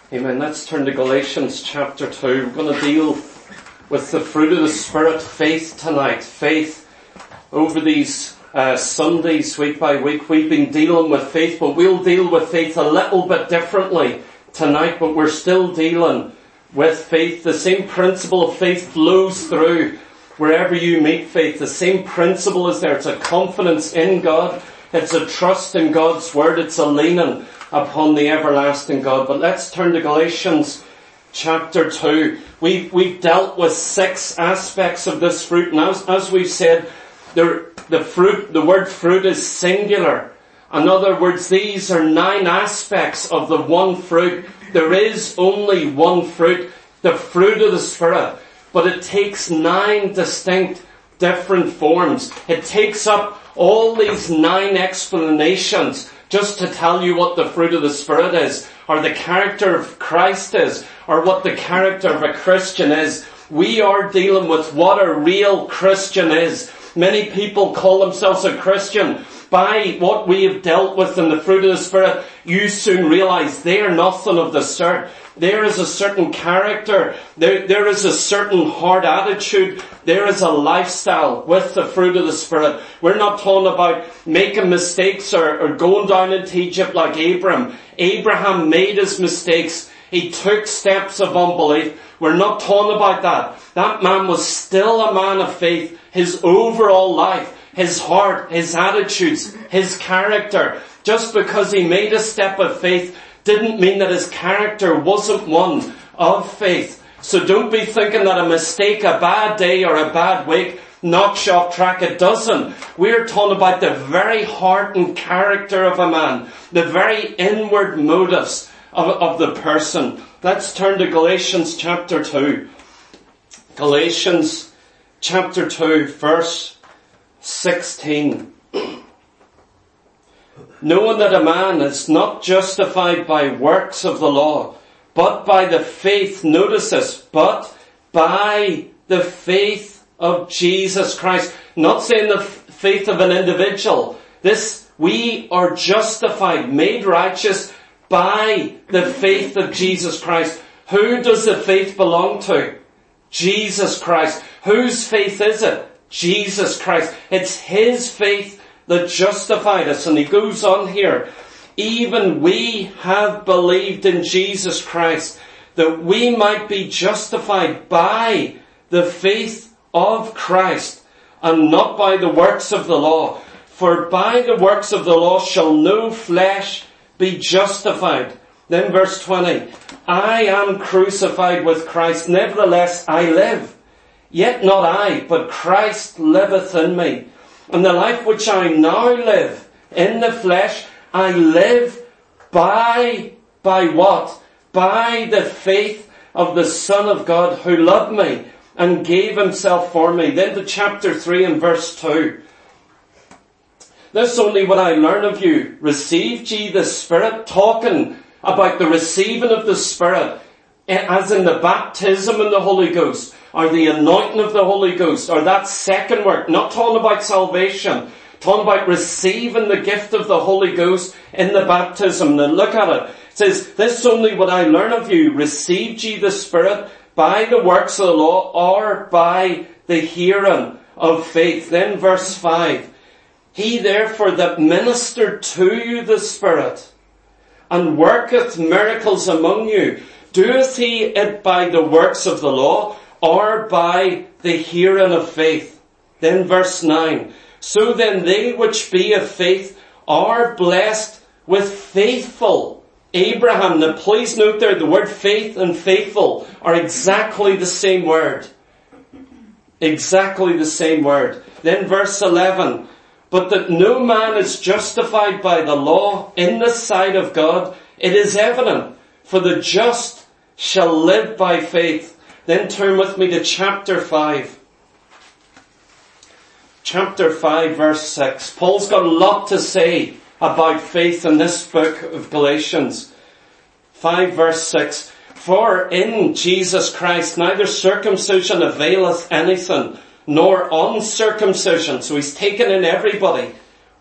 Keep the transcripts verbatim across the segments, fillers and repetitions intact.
Amen. Let's turn to Galatians chapter two. We're going to deal with the fruit of the Spirit, faith tonight. Faith over these uh, Sundays, week by week. We've been dealing with faith, but we'll deal with faith a little bit differently tonight, but we're still dealing with faith. The same principle of faith flows through wherever you meet faith. The same principle is there. It's a confidence in God. It's a trust in God's Word. It's a leaning upon the everlasting God. But let's turn to Galatians chapter two. We've, we've dealt with six aspects of this fruit. And as, as we've said, the, the fruit, the word fruit is singular. In other words, these are nine aspects of the one fruit. There is only one fruit, the fruit of the Spirit. But it takes nine distinct different forms. It takes up all these nine explanations just to tell you what the fruit of the Spirit is, or the character of Christ is, or what the character of a Christian is. We are dealing with what a real Christian is. Many people call themselves a Christian. By what we have dealt with in the fruit of the Spirit, you soon realize they are nothing of the sort. There is a certain character. There, there is a certain hard attitude. There is a lifestyle with the fruit of the Spirit. We're not talking about making mistakes or, or going down into Egypt like Abraham. Abraham made his mistakes. He took steps of unbelief. We're not talking about that. That man was still a man of faith. His overall life, his heart, his attitudes, his character. Just because he made a step of faith didn't mean that his character wasn't one of faith. So don't be thinking that a mistake, a bad day or a bad week knocks you off track. It doesn't. We're talking about the very heart and character of a man, the very inward motives of, of the person. Let's turn to Galatians chapter two. Galatians chapter two, verse sixteen. Knowing that a man is not justified by works of the law, but by the faith, notice this, but by the faith of Jesus Christ. Not saying the faith of an individual. This, we are justified, made righteous by the faith of Jesus Christ. Who does the faith belong to? Jesus Christ. Whose faith is it? Jesus Christ. It's His faith that justified us. And he goes on here, even we have believed in Jesus Christ, that we might be justified by the faith of Christ, and not by the works of the law. For by the works of the law shall no flesh be justified. Then verse twenty, I am crucified with Christ, nevertheless I live. Yet not I, but Christ liveth in me. And the life which I now live in the flesh, I live by, by what? By the faith of the Son of God who loved me and gave himself for me. Then to chapter three and verse two. This only what I learn of you. Received ye the Spirit? Talking about the receiving of the Spirit, as in the baptism in the Holy Ghost, or the anointing of the Holy Ghost, or that second work. Not talking about salvation, talking about receiving the gift of the Holy Ghost in the baptism. Now look at it. It says, this only what I learn of you. Received ye the Spirit by the works of the law, or by the hearing of faith? Then verse five. He therefore that ministered to you the Spirit, and worketh miracles among you, doeth he it by the works of the law, or by the hearing of faith? Then verse nine. So then they which be of faith are blessed with faithful Abraham. Now please note there, the word faith and faithful are exactly the same word. Exactly the same word. Then verse eleven. But that no man is justified by the law in the sight of God, it is evident, for the just shall live by faith. Then turn with me to chapter five. Chapter five, verse six. Paul's got a lot to say about faith in this book of Galatians. five, verse six. For in Jesus Christ neither circumcision availeth anything, nor uncircumcision. So he's taken in everybody.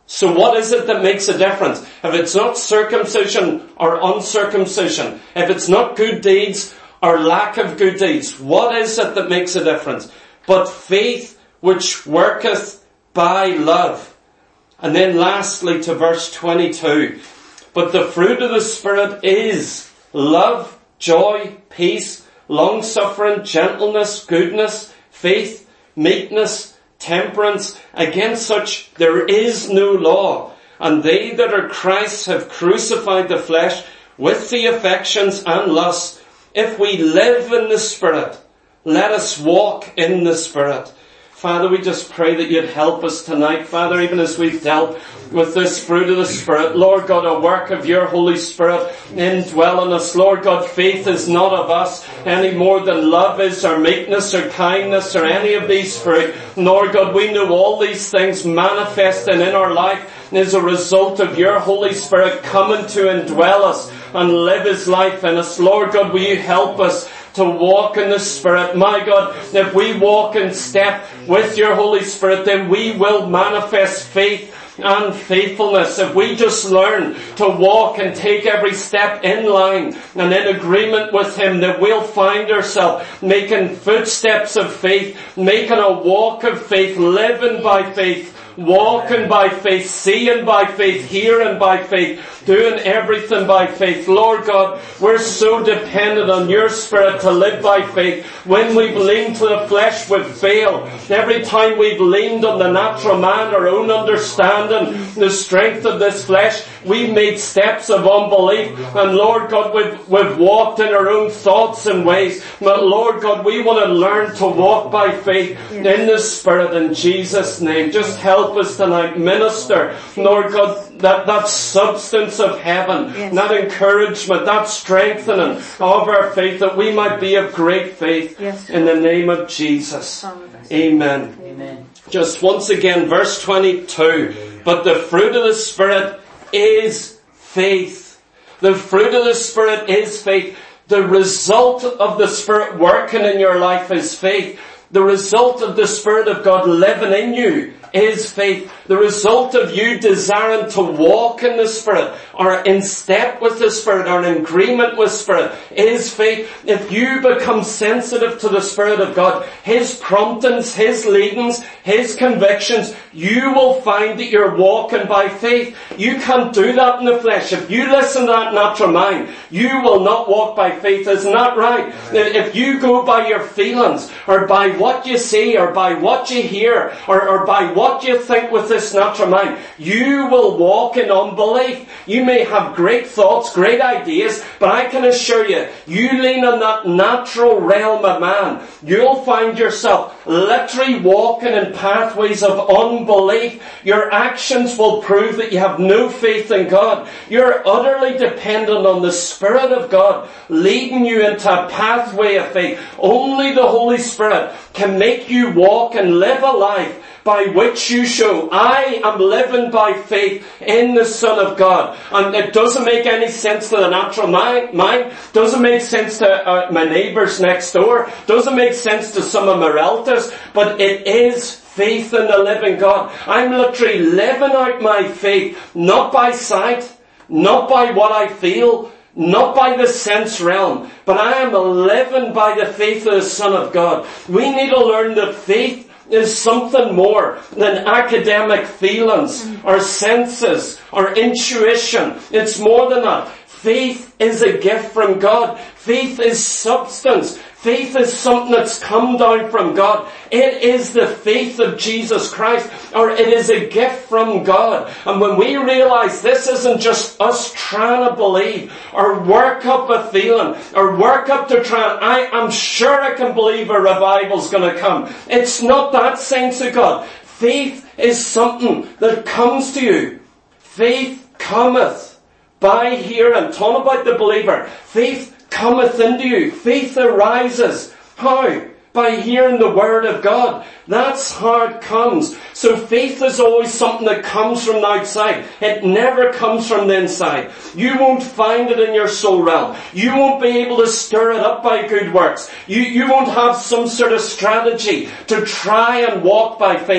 So what is it that makes a difference? If it's not circumcision or uncircumcision, if it's not good deeds or lack of good deeds, what is it that makes a difference? But faith which worketh by love. And then lastly to verse twenty-two. But the fruit of the Spirit is love, joy, peace, long-suffering, gentleness, goodness, faith, meekness, temperance. Against such there is no law. And they that are Christ's have crucified the flesh with the affections and lusts. If we live in the Spirit, let us walk in the Spirit. Father, we just pray that you'd help us tonight, Father, even as we've dealt with this fruit of the Spirit. Lord God, a work of your Holy Spirit indwell in us. Lord God, faith is not of us any more than love is, or meekness, or kindness, or any of these fruit. Lord God, we know all these things manifesting in our life as a result of your Holy Spirit coming to indwell us and live his life in us. Lord God, will you help us to walk in the Spirit. My God, if we walk in step with your Holy Spirit, then we will manifest faith and faithfulness. If we just learn to walk and take every step in line and in agreement with him, that we'll find ourselves making footsteps of faith, making a walk of faith, living by faith, walking by faith, seeing by faith, hearing by faith, doing everything by faith. Lord God, we're so dependent on your Spirit to live by faith. When we've leaned to the flesh, we've failed. Every time we've leaned on the natural man, our own understanding, the strength of this flesh, we've made steps of unbelief. And Lord God, we've, we've walked in our own thoughts and ways. But Lord God, we want to learn to walk by faith in the Spirit in Jesus' name. Just help us tonight. Minister, Lord God, that, that substance of heaven, yes, that encouragement, that strengthening of our faith, that we might be of great faith, yes, in the name of Jesus. Amen. Amen. Just once again, verse twenty-two. But the fruit of the Spirit is faith. The fruit of the Spirit is faith. The result of the Spirit working in your life is faith. The result of the Spirit of God living in you is faith. The result of you desiring to walk in the Spirit, or in step with the Spirit, or in agreement with Spirit, is faith. If you become sensitive to the Spirit of God, his promptings, his leadings, his convictions, you will find that you're walking by faith. You can't do that in the flesh. If you listen to that natural mind, you will not walk by faith. Isn't that right? If you go by your feelings, or by what you see, or by what you hear, or, or by what you think with this natural mind, you will walk in unbelief. You may have great thoughts, great ideas, but I can assure you, you lean on that natural realm of man, you'll find yourself literally walking in pathways of unbelief. Your actions will prove that you have no faith in God. You're utterly dependent on the Spirit of God leading you into a pathway of faith. Only the Holy Spirit can make you walk and live a life by which you show, I am living by faith in the Son of God. And it doesn't make any sense to the natural mind, mind. Doesn't make sense to uh, my neighbours next door. Doesn't make sense to some of my relatives. But it is faith in the living God. I'm literally living out my faith, not by sight, not by what I feel, not by the sense realm, but I am living by the faith of the Son of God. We need to learn that faith is something more than academic feelings or senses or intuition. It's more than that. Faith is a gift from God. Faith is substance. Faith is something that's come down from God. It is the faith of Jesus Christ, or it is a gift from God. And when we realize this isn't just us trying to believe, or work up a feeling, or work up to try, I am sure I can believe a revival's going to come. It's not that, saints of God. Faith is something that comes to you. Faith cometh by hearing. Talking about the believer. Faith cometh into you. Faith arises. How? By hearing the Word of God. That's how it comes. So faith is always something that comes from the outside. It never comes from the inside. You won't find it in your soul realm. You won't be able to stir it up by good works. You, you won't have some sort of strategy to try and walk by faith.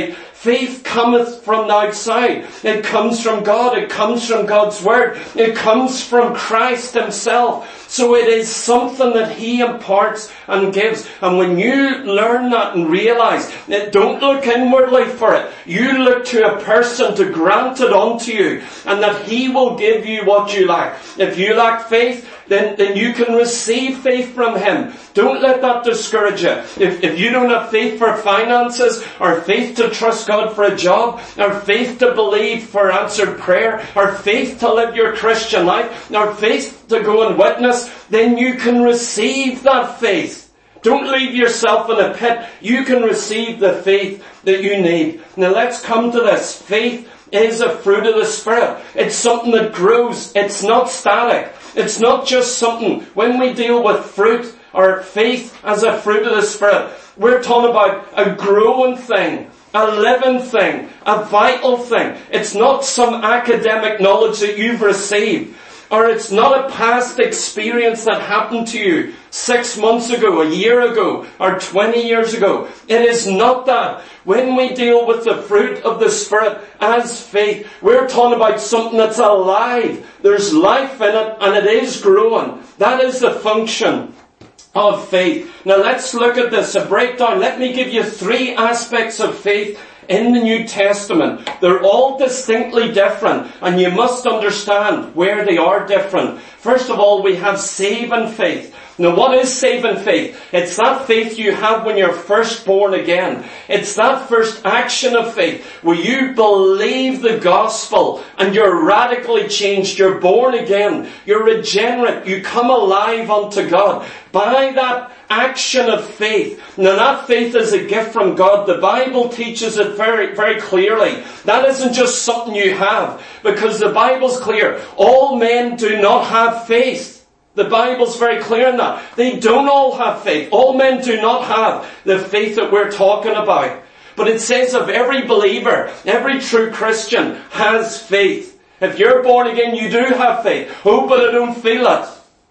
Faith cometh from the outside. It comes from God. It comes from God's Word. It comes from Christ Himself. So it is something that He imparts and gives. And when you learn that and realize that, don't look inwardly for it. You look to a person to grant it unto you, and that He will give you what you lack. If you lack faith, then, then you can receive faith from Him. Don't let that discourage you. If, if you don't have faith for finances, or faith to trust God for a job, or faith to believe for answered prayer, or faith to live your Christian life, or faith to go and witness, then you can receive that faith. Don't leave yourself in a pit. You can receive the faith that you need. Now let's come to this. Faith is a fruit of the Spirit. It's something that grows. It's not static. It's not just something. When we deal with fruit or faith as a fruit of the Spirit, we're talking about a growing thing, a living thing, a vital thing. It's not some academic knowledge that you've received, or it's not a past experience that happened to you six months ago, a year ago, or twenty years ago. It is not that. When we deal with the fruit of the Spirit as faith, we're talking about something that's alive. There's life in it, and it is growing. That is the function of faith. Now let's look at this, a breakdown. Let me give you three aspects of faith in the New Testament. They're all distinctly different, and you must understand where they are different. First of all, we have saving faith. Now what is saving faith? It's that faith you have when you're first born again. It's that first action of faith where you believe the gospel and you're radically changed. You're born again. You're regenerate. You come alive unto God by that action of faith. Now that faith is a gift from God. The Bible teaches it very, very clearly. That isn't just something you have, because the Bible's clear. All men do not have faith. The Bible's very clear in that. They don't all have faith. All men do not have the faith that we're talking about. But it says of every believer, every true Christian has faith. If you're born again, you do have faith. Oh, but I don't feel it.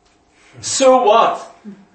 So what?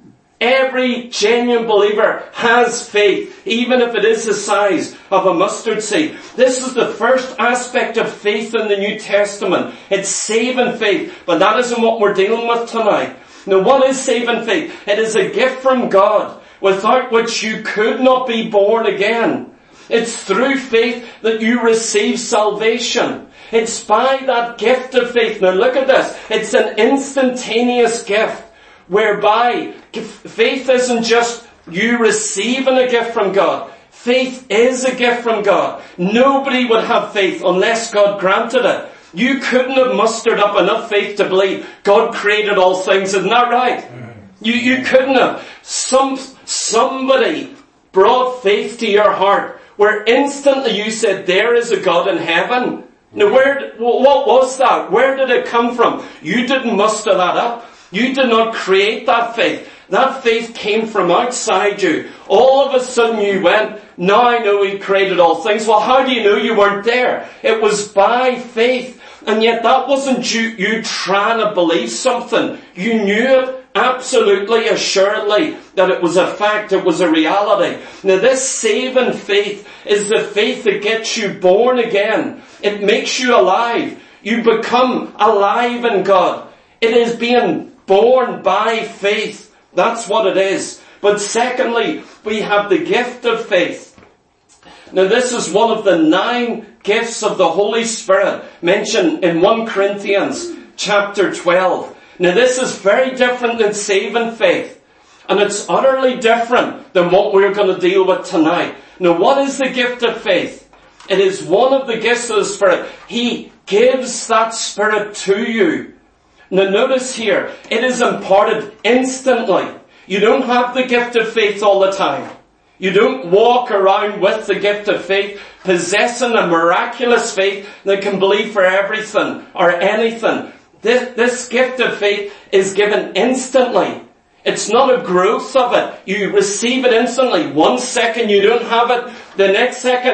Every genuine believer has faith, even if it is the size of a mustard seed. This is the first aspect of faith in the New Testament. It's saving faith, but that isn't what we're dealing with tonight. Now, what is saving faith? It is a gift from God, without which you could not be born again. It's through faith that you receive salvation. It's by that gift of faith. Now look at this. It's an instantaneous gift, whereby faith isn't just you receiving a gift from God. Faith is a gift from God. Nobody would have faith unless God granted it. You couldn't have mustered up enough faith to believe God created all things. Isn't that right? You, you couldn't have. Some, somebody brought faith to your heart where instantly you said, there is a God in heaven. Now where, what was that? Where did it come from? You didn't muster that up. You did not create that faith. That faith came from outside you. All of a sudden you went, now I know He created all things. Well, how do you know you weren't there? It was by faith. And yet that wasn't you, you trying to believe something. You knew it absolutely, assuredly, that it was a fact, it was a reality. Now this saving faith is the faith that gets you born again. It makes you alive. You become alive in God. It is being born by faith. That's what it is. But secondly, we have the gift of faith. Now this is one of the nine gifts of the Holy Spirit mentioned in First Corinthians chapter twelve. Now this is very different than saving faith. And it's utterly different than what we're going to deal with tonight. Now what is the gift of faith? It is one of the gifts of the Spirit. He gives that Spirit to you. Now notice here, it is imparted instantly. You don't have the gift of faith all the time. You don't walk around with the gift of faith, possessing a miraculous faith that can believe for everything or anything. This, this gift of faith is given instantly. It's not a growth of it. You receive it instantly. One second you don't have it. The next second,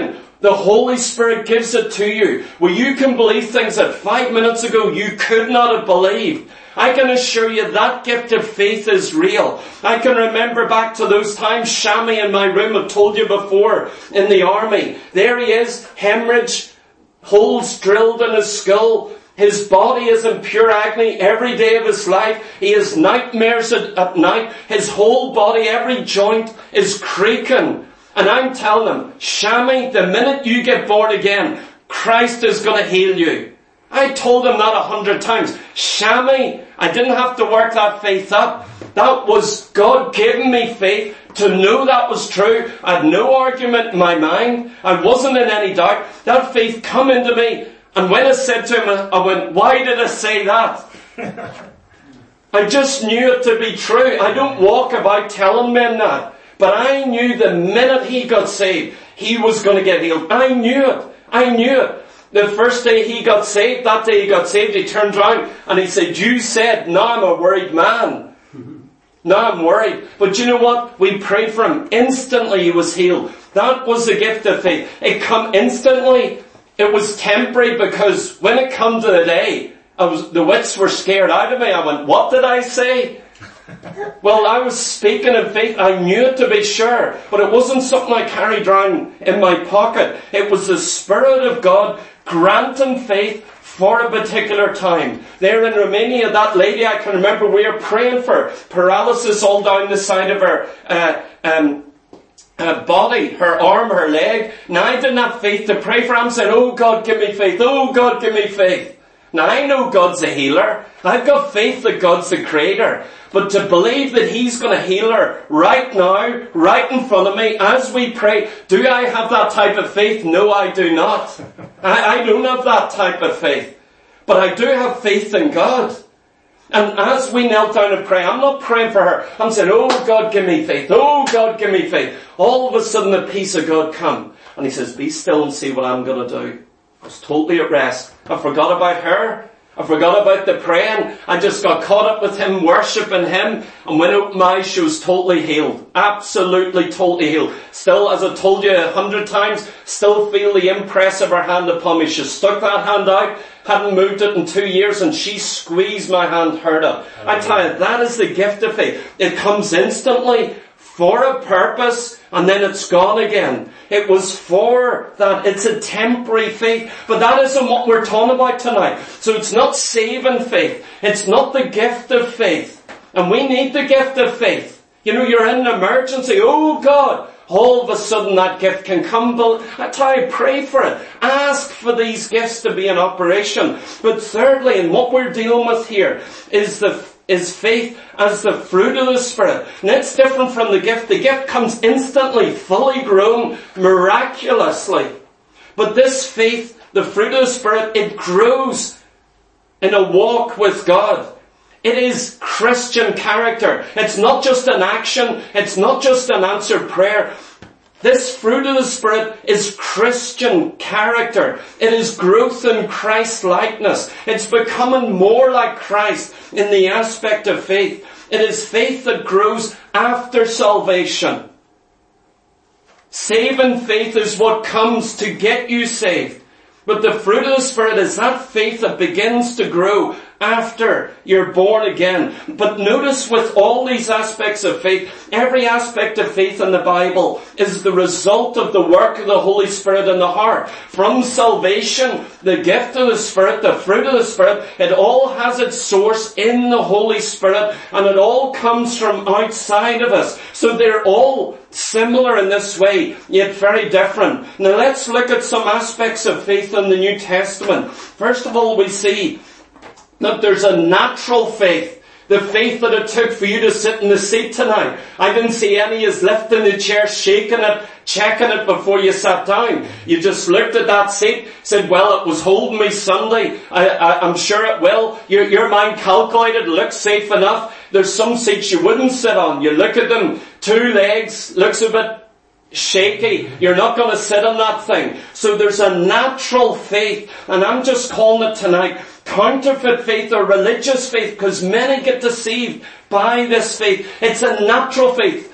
The Holy Spirit gives it to you. Well, you can believe things that five minutes ago you could not have believed. I can assure you that gift of faith is real. I can remember back to those times, Shammy in my room, I've told you before, in the army. There he is, hemorrhage, holes drilled in his skull. His body is in pure agony every day of his life. He has nightmares at, at night. His whole body, every joint is creaking. And I'm telling him, Shammy, the minute you get born again, Christ is going to heal you. I told him that a hundred times. Shammy, I didn't have to work that faith up. That was God giving me faith to know that was true. I had no argument in my mind. I wasn't in any doubt. That faith come into me. And when I said to him, I went, why did I say that? I just knew it to be true. I don't walk about telling men that. But I knew the minute he got saved, he was going to get healed. I knew it. I knew it. The first day he got saved, that day he got saved, he turned around and he said, you said, now I'm a worried man. Now I'm worried. But you know what? We prayed for him. Instantly he was healed. That was the gift of faith. It come instantly. It was temporary because when it come to the day, I was, the wits were scared out of me. I went, what did I say? Well, I was speaking in faith. I knew it to be sure. But it wasn't something I carried around in my pocket. It was the Spirit of God granting faith for a particular time. There in Romania, that lady, I can remember we were praying for paralysis all down the side of her uh, um, uh, body, her arm, her leg. Now I didn't have faith to pray for her. I'm saying, oh God, give me faith. Oh God, give me faith. Now I know God's a healer. I've got faith that God's the creator. But to believe that he's going to heal her right now, right in front of me, as we pray, do I have that type of faith? No, I do not. I, I don't have that type of faith. But I do have faith in God. And as we knelt down and pray, I'm not praying for her. I'm saying, oh God, give me faith. Oh God, give me faith. All of a sudden the peace of God come. And he says, be still and see what I'm going to do. I was totally at rest. I forgot about her. I forgot about the praying. I just got caught up with him, worshipping him. And when I opened my eyes, she was totally healed. Absolutely totally healed. Still, as I told you a hundred times, still feel the impress of her hand upon me. She stuck that hand out, hadn't moved it in two years, and she squeezed my hand, heard it. I tell you, that is the gift of faith. It comes instantly, for a purpose, and then it's gone again. It was for that. It's a temporary faith. But that isn't what we're talking about tonight. So it's not saving faith. It's not the gift of faith. And we need the gift of faith. You know, you're in an emergency. Oh God. All of a sudden that gift can come. I tell you, pray for it. Ask for these gifts to be in operation. But thirdly, and what we're dealing with here, is the is faith as the fruit of the Spirit. And it's different from the gift. The gift comes instantly, fully grown, miraculously. But this faith, the fruit of the Spirit, it grows in a walk with God. It is Christian character. It's not just an action. It's not just an answered prayer. This fruit of the Spirit is Christian character. It is growth in Christ-likeness. It's becoming more like Christ in the aspect of faith. It is faith that grows after salvation. Saving faith is what comes to get you saved. But the fruit of the Spirit is that faith that begins to grow after you're born again. But notice with all these aspects of faith, every aspect of faith in the Bible is the result of the work of the Holy Spirit in the heart. From salvation, the gift of the Spirit, the fruit of the Spirit, it all has its source in the Holy Spirit, and it all comes from outside of us. So they're all similar in this way, yet very different. Now let's look at some aspects of faith in the New Testament. First of all, we see that there's a natural faith. The faith that it took for you to sit in the seat tonight. I didn't see any as lifting the chair, shaking it, checking it before you sat down. You just looked at that seat, said, well, it was holding me Sunday. I, I, I'm sure it will. Your, your mind calculated, looks safe enough. There's some seats you wouldn't sit on. You look at them, two legs, looks a bit shaky. You're not going to sit on that thing. So there's a natural faith. And I'm just calling it tonight counterfeit faith or religious faith, because many get deceived by this faith. It's a natural faith.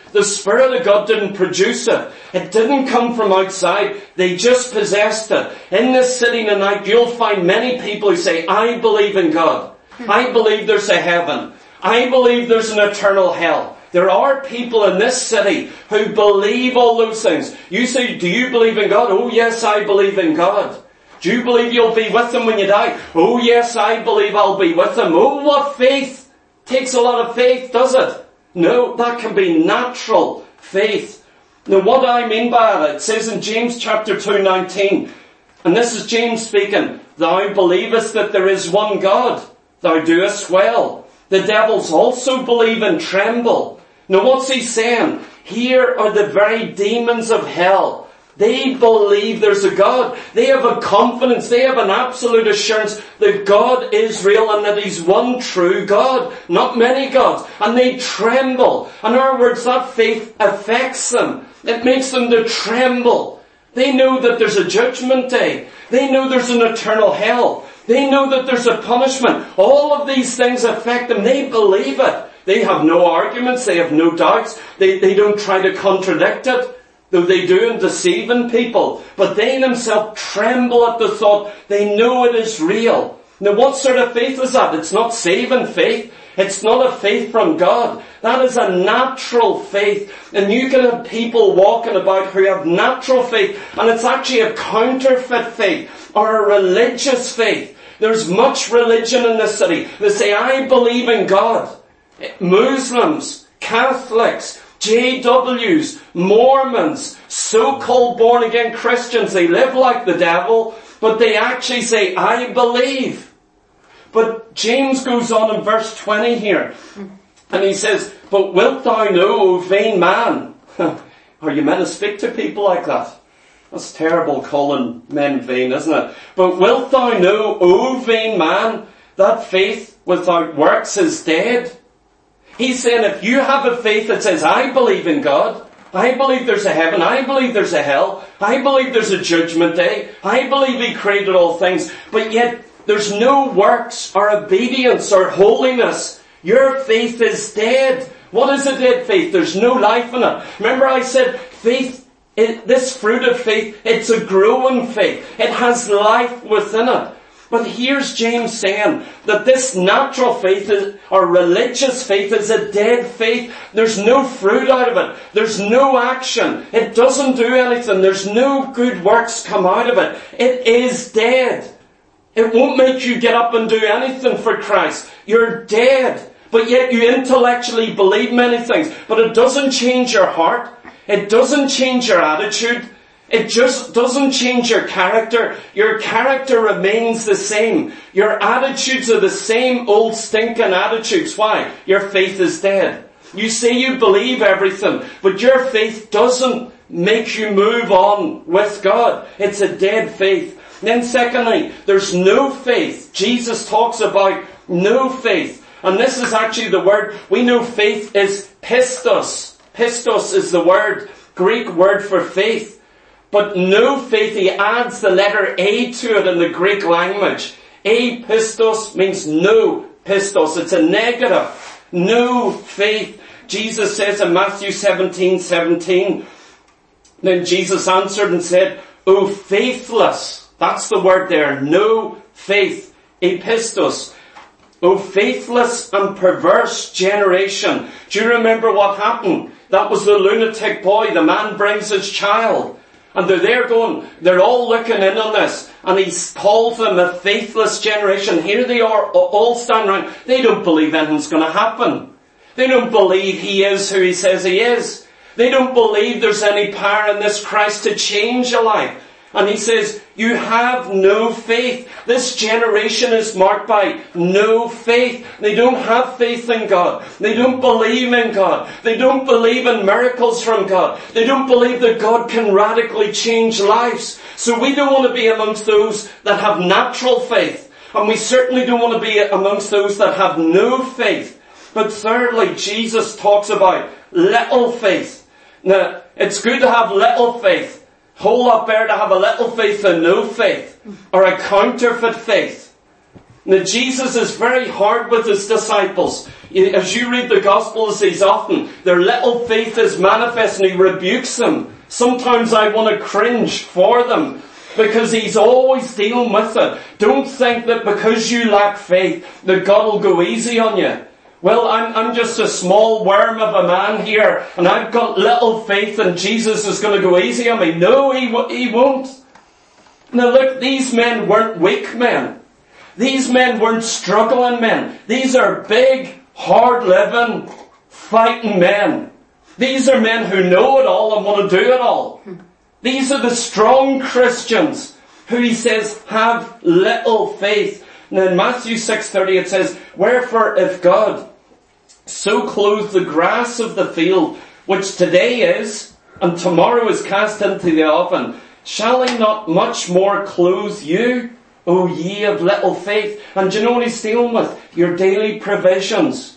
The Spirit of God didn't produce it. It didn't come from outside. They just possessed it. In this city tonight, you'll find many people who say, I believe in God. I believe there's a heaven. I believe there's an eternal hell. There are people in this city who believe all those things. You say, do you believe in God? Oh yes, I believe in God. Do you believe you'll be with Him when you die? Oh yes, I believe I'll be with Him. Oh, what faith! Takes a lot of faith, does it? No, that can be natural faith. Now what I mean by it, it says in James chapter two nineteen, and this is James speaking, thou believest that there is one God, thou doest well. The devils also believe and tremble. Now what's he saying? Here are the very demons of hell. They believe there's a God. They have a confidence. They have an absolute assurance that God is real and that He's one true God, not many gods. And they tremble. In other words, that faith affects them. It makes them to tremble. They know that there's a judgment day. They know there's an eternal hell. They know that there's a punishment. All of these things affect them. They believe it. They have no arguments. They have no doubts. They, they don't try to contradict it. Though they do in deceiving people. But they themselves tremble at the thought. They know it is real. Now what sort of faith is that? It's not saving faith. It's not a faith from God. That is a natural faith. And you can have people walking about who have natural faith. And it's actually a counterfeit faith. Or a religious faith. There's much religion in this city. They say, I believe in God. Muslims, Catholics, J Ws, Mormons, so-called born-again Christians, they live like the devil, but they actually say, I believe. But James goes on in verse twenty here, and he says, but wilt thou know, O vain man? Are you meant to speak to people like that? That's terrible calling men vain, isn't it? But wilt thou know, O vain man, that faith without works is dead? He's saying if you have a faith that says, I believe in God, I believe there's a heaven, I believe there's a hell, I believe there's a judgment day, I believe He created all things, but yet there's no works or obedience or holiness, your faith is dead. What is a dead faith? There's no life in it. Remember I said faith, it, this fruit of faith, it's a growing faith. It has life within it. But here's James saying that this natural faith is, or religious faith is a dead faith. There's no fruit out of it. There's no action. It doesn't do anything. There's no good works come out of it. It is dead. It won't make you get up and do anything for Christ. You're dead. But yet you intellectually believe many things. But it doesn't change your heart. It doesn't change your attitude. It just doesn't change your character. Your character remains the same. Your attitudes are the same old stinking attitudes. Why? Your faith is dead. You say you believe everything, but your faith doesn't make you move on with God. It's a dead faith. Then secondly, there's no faith. Jesus talks about no faith. And this is actually the word, we know faith is pistos. Pistos is the word, Greek word for faith. But no faith, he adds the letter A to it in the Greek language. A pistos means no pistos. It's a negative. No faith. Jesus says in Matthew seventeen seventeen, then Jesus answered and said, O faithless, that's the word there, no faith, a pistos. O faithless and perverse generation. Do you remember what happened? That was the lunatic boy. The man brings his child. And they're there going, they're all looking in on this. And he calls them a faithless generation. Here they are, all standing around. They don't believe anything's going to happen. They don't believe He is who He says He is. They don't believe there's any power in this Christ to change a life. And He says, you have no faith. This generation is marked by no faith. They don't have faith in God. They don't believe in God. They don't believe in miracles from God. They don't believe that God can radically change lives. So we don't want to be amongst those that have natural faith. And we certainly don't want to be amongst those that have no faith. But thirdly, Jesus talks about little faith. Now, it's good to have little faith. Whole lot better to have a little faith than no faith, or a counterfeit faith. Now Jesus is very hard with his disciples. As you read the Gospels, he's often, their little faith is manifest and he rebukes them. Sometimes I want to cringe for them because he's always dealing with it. Don't think that because you lack faith that God will go easy on you. Well, I'm, I'm just a small worm of a man here and I've got little faith and Jesus is going to go easy on me. No, he, he won't. Now look, these men weren't weak men. These men weren't struggling men. These are big, hard-living, fighting men. These are men who know it all and want to do it all. These are the strong Christians who he says have little faith. Now in Matthew six thirty it says, "Wherefore if God so clothe the grass of the field, which today is, and tomorrow is cast into the oven, shall he not much more clothe you, O ye of little faith?" And do you know what he's dealing with? Your daily provisions.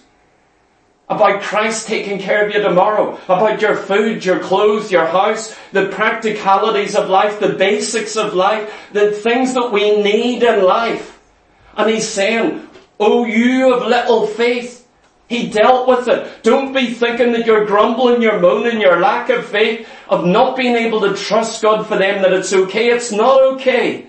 About Christ taking care of you tomorrow. About your food, your clothes, your house, the practicalities of life, the basics of life, the things that we need in life. And he's saying, "O you of little faith." He dealt with it. Don't be thinking that you're grumbling, you're moaning, your lack of faith, of not being able to trust God for them, that it's okay. It's not okay.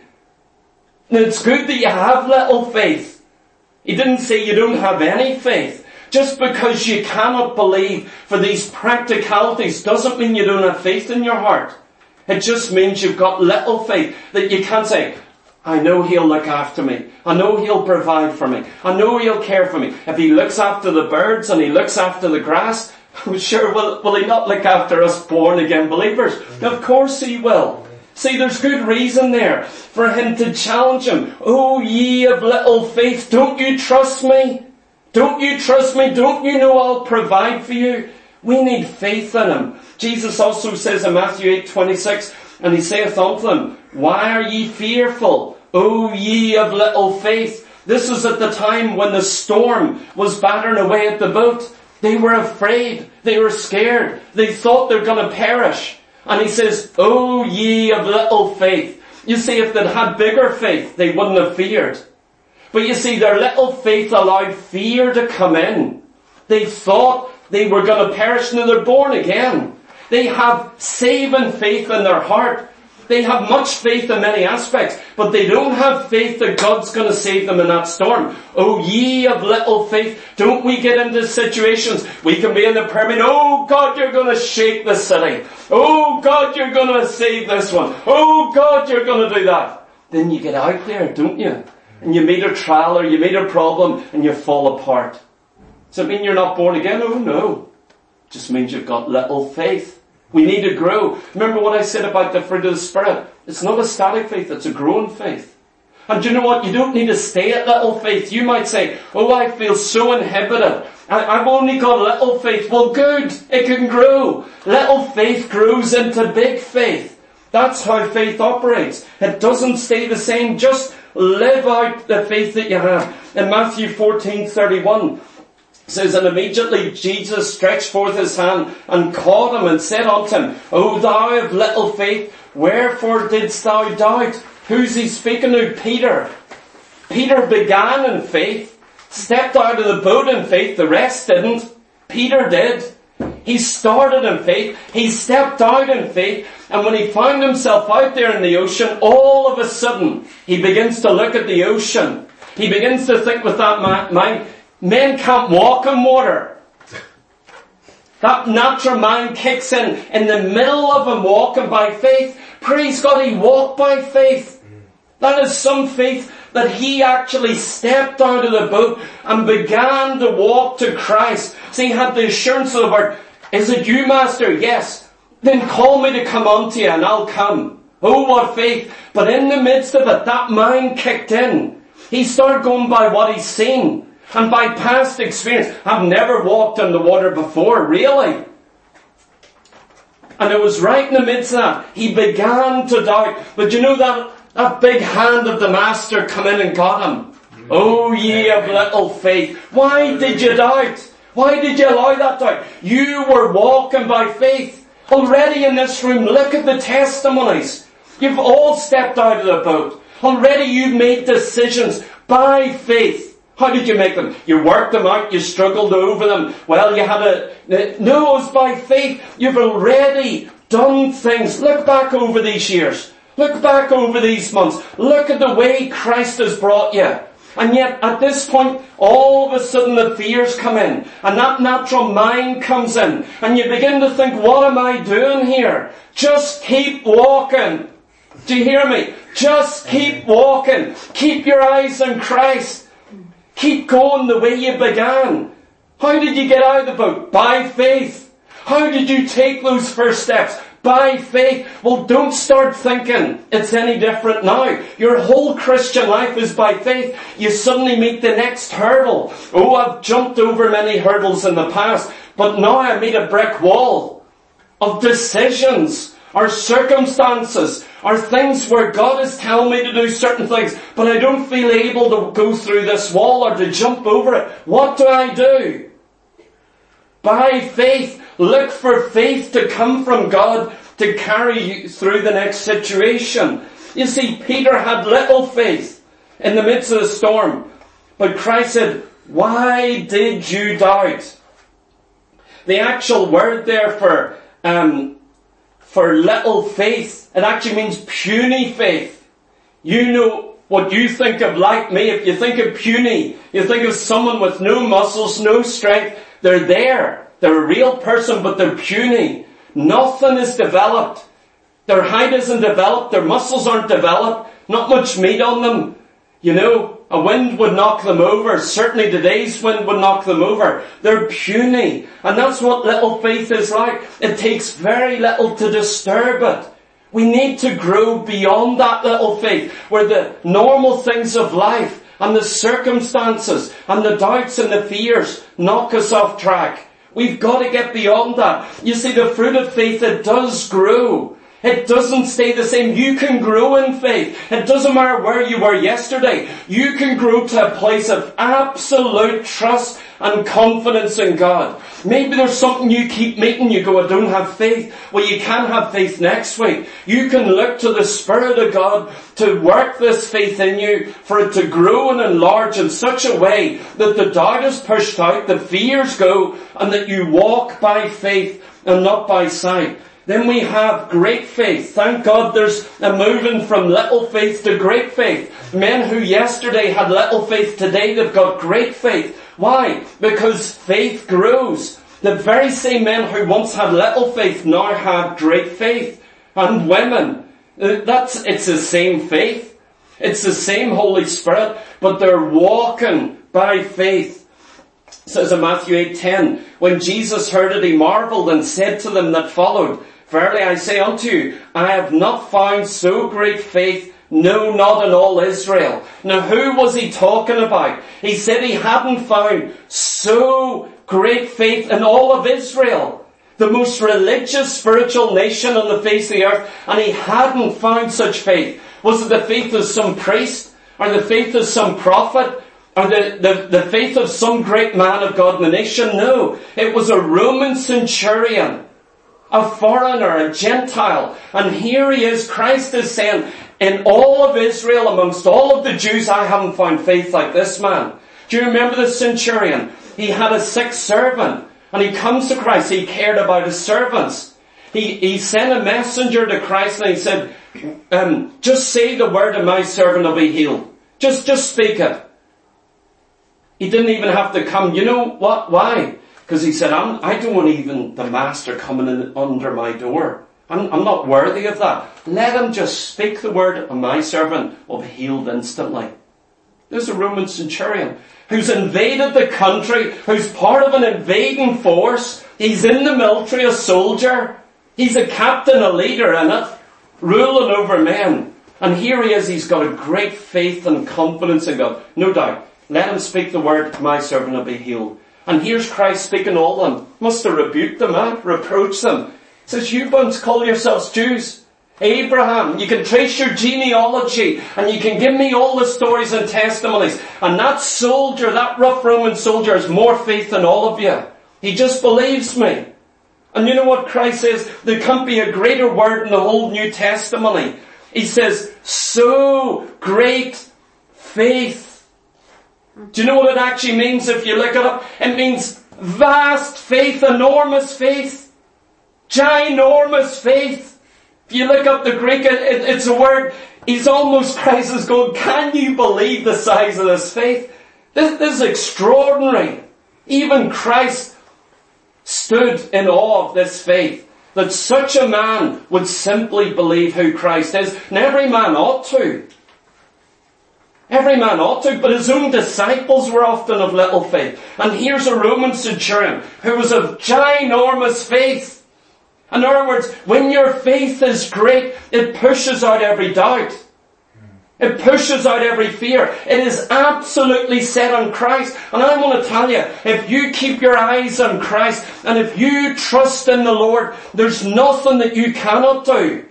Now it's good that you have little faith. He didn't say you don't have any faith. Just because you cannot believe for these practicalities doesn't mean you don't have faith in your heart. It just means you've got little faith that you can't say, "I know he'll look after me. I know he'll provide for me. I know he'll care for me. If he looks after the birds and he looks after the grass, I'm sure will, will he not look after us born again believers?" Of course he will. See, there's good reason there for him to challenge him. "O ye of little faith, don't you trust me? Don't you trust me? Don't you know I'll provide for you?" We need faith in him. Jesus also says in Matthew eight twenty-six, "And he saith unto them, Why are ye fearful, O ye of little faith?" This is at the time when the storm was battering away at the boat. They were afraid. They were scared. They thought they were going to perish. And he says, "O ye of little faith." You see, if they'd had bigger faith, they wouldn't have feared. But you see, their little faith allowed fear to come in. They thought they were going to perish, and they're born again. They have saving faith in their heart. They have much faith in many aspects, but they don't have faith that God's going to save them in that storm. "O ye of little faith." Don't we get into situations, we can be in the prayer meeting, "Oh God, you're going to shake the city. Oh God, you're going to save this one. Oh God, you're going to do that." Then you get out there, don't you? And you meet a trial or you meet a problem and you fall apart. Does it mean you're not born again? Oh no. It just means you've got little faith. We need to grow. Remember what I said about the fruit of the Spirit? It's not a static faith, it's a growing faith. And do you know what? You don't need to stay at little faith. You might say, "Oh, I feel so inhibited. I, I've only got little faith." Well, good. It can grow. Little faith grows into big faith. That's how faith operates. It doesn't stay the same. Just live out the faith that you have. In Matthew fourteen thirty-one, it says, "And immediately Jesus stretched forth his hand and caught him and said unto him, O thou of little faith, wherefore didst thou doubt?" Who's he speaking to? Peter. Peter began in faith, stepped out of the boat in faith, the rest didn't. Peter did. He started in faith, he stepped out in faith, and when he found himself out there in the ocean, all of a sudden, he begins to look at the ocean. He begins to think with that mind, men can't walk on water. That natural mind kicks in, in the middle of him walking by faith. Praise God, he walked by faith. That is some faith that he actually stepped out of the boat and began to walk to Christ. See, he had the assurance of the word, "Is it you, Master?" "Yes." "Then call me to come unto you and I'll come." Oh, what faith. But in the midst of it, that mind kicked in. He started going by what he's seen. And by past experience, "I've never walked on the water before, really." And it was right in the midst of that, he began to doubt. But you know that, that big hand of the Master come in and got him. "Oh, ye of little faith, why did you doubt? Why did you allow that doubt? You were walking by faith." Already in this room, look at the testimonies. You've all stepped out of the boat. Already you've made decisions By faith. How did you make them? You worked them out, you struggled over them. Well, you had a... No, it's by faith. You've already done things. Look back over these years. Look back over these months. Look at the way Christ has brought you. And yet, at this point, all of a sudden the fears come in. And that natural mind comes in. And you begin to think, what am I doing here? Just keep walking. Do you hear me? Just keep walking. Keep your eyes on Christ. Keep going the way you began. How did you get out of the boat? By faith. How did you take those first steps? By faith. Well, don't start thinking it's any different now. Your whole Christian life is by faith. You suddenly meet the next hurdle. Oh, I've jumped over many hurdles in the past, but now I meet a brick wall of decisions or circumstances or things where God is telling me to do certain things, but I don't feel able to go through this wall or to jump over it. What do I do? By faith. Look for faith to come from God to carry you through the next situation. You see, Peter had little faith in the midst of the storm. But Christ said, why did you doubt? The actual word there for, um, for little faith, it actually means puny faith. You know what you think of, like me. If you think of puny, you think of someone with no muscles, no strength. They're there. They're a real person, but they're puny. Nothing is developed. Their height isn't developed. Their muscles aren't developed. Not much meat on them. You know, a wind would knock them over. Certainly today's wind would knock them over. They're puny. And that's what little faith is like. It takes very little to disturb it. We need to grow beyond that little faith, where the normal things of life and the circumstances and the doubts and the fears knock us off track. We've got to get beyond that. You see, the fruit of faith, it does grow. It doesn't stay the same. You can grow in faith. It doesn't matter where you were yesterday. You can grow to a place of absolute trust and confidence in God. Maybe there's something you keep meeting. You go, I don't have faith. Well, you can have faith next week. You can look to the Spirit of God to work this faith in you, for it to grow and enlarge in such a way that the doubt is pushed out, the fears go, and that you walk by faith and not by sight. Then we have great faith. Thank God there's a moving from little faith to great faith. Men who yesterday had little faith, today they've got great faith. Why? Because faith grows. The very same men who once had little faith now have great faith. And women, that's, it's the same faith. It's the same Holy Spirit, but they're walking by faith. It says in Matthew eight ten, when Jesus heard it, he marveled and said to them that followed, verily I say unto you, I have not found so great faith, no, not in all Israel. Now, who was he talking about? He said he hadn't found so great faith in all of Israel, the most religious spiritual nation on the face of the earth, and he hadn't found such faith. Was it the faith of some priest, or the faith of some prophet, or the, the, the faith of some great man of God in the nation? No, it was a Roman centurion, a foreigner, a Gentile. And here he is, Christ is saying, in all of Israel, amongst all of the Jews, I haven't found faith like this man. Do you remember the centurion? He had a sick servant, and he comes to Christ. He cared about his servants. He, he sent a messenger to Christ, and he said, um, just say the word and my servant will be healed. Just, just speak it. He didn't even have to come. You know what? Why? Because he said, I'm, I don't want even the master coming in under my door. I'm, I'm not worthy of that. Let him just speak the word and my servant will be healed instantly. There's a Roman centurion who's invaded the country, who's part of an invading force. He's in the military, a soldier. He's a captain, a leader in it, ruling over men. And here he is, he's got a great faith and confidence in God. No doubt. Let him speak the word, my servant will be healed. And here's Christ speaking all of them. Must have rebuked them, eh? Reproached them. He says, you bunch call yourselves Jews. Abraham, you can trace your genealogy and you can give me all the stories and testimonies. And that soldier, that rough Roman soldier has more faith than all of you. He just believes me. And you know what Christ says? There can't be a greater word in the whole New Testimony. He says, so great faith Do you know what it actually means if you look it up? It means vast faith, enormous faith, ginormous faith. If you look up the Greek, it, it, it's a word, he's almost, Christ is going, can you believe the size of this faith? This, this is extraordinary. Even Christ stood in awe of this faith, that such a man would simply believe who Christ is. And every man ought to. Every man ought to, but his own disciples were often of little faith. And here's a Roman centurion who was of ginormous faith. In other words, when your faith is great, it pushes out every doubt. It pushes out every fear. It is absolutely set on Christ. And I want to tell you, if you keep your eyes on Christ, and if you trust in the Lord, there's nothing that you cannot do.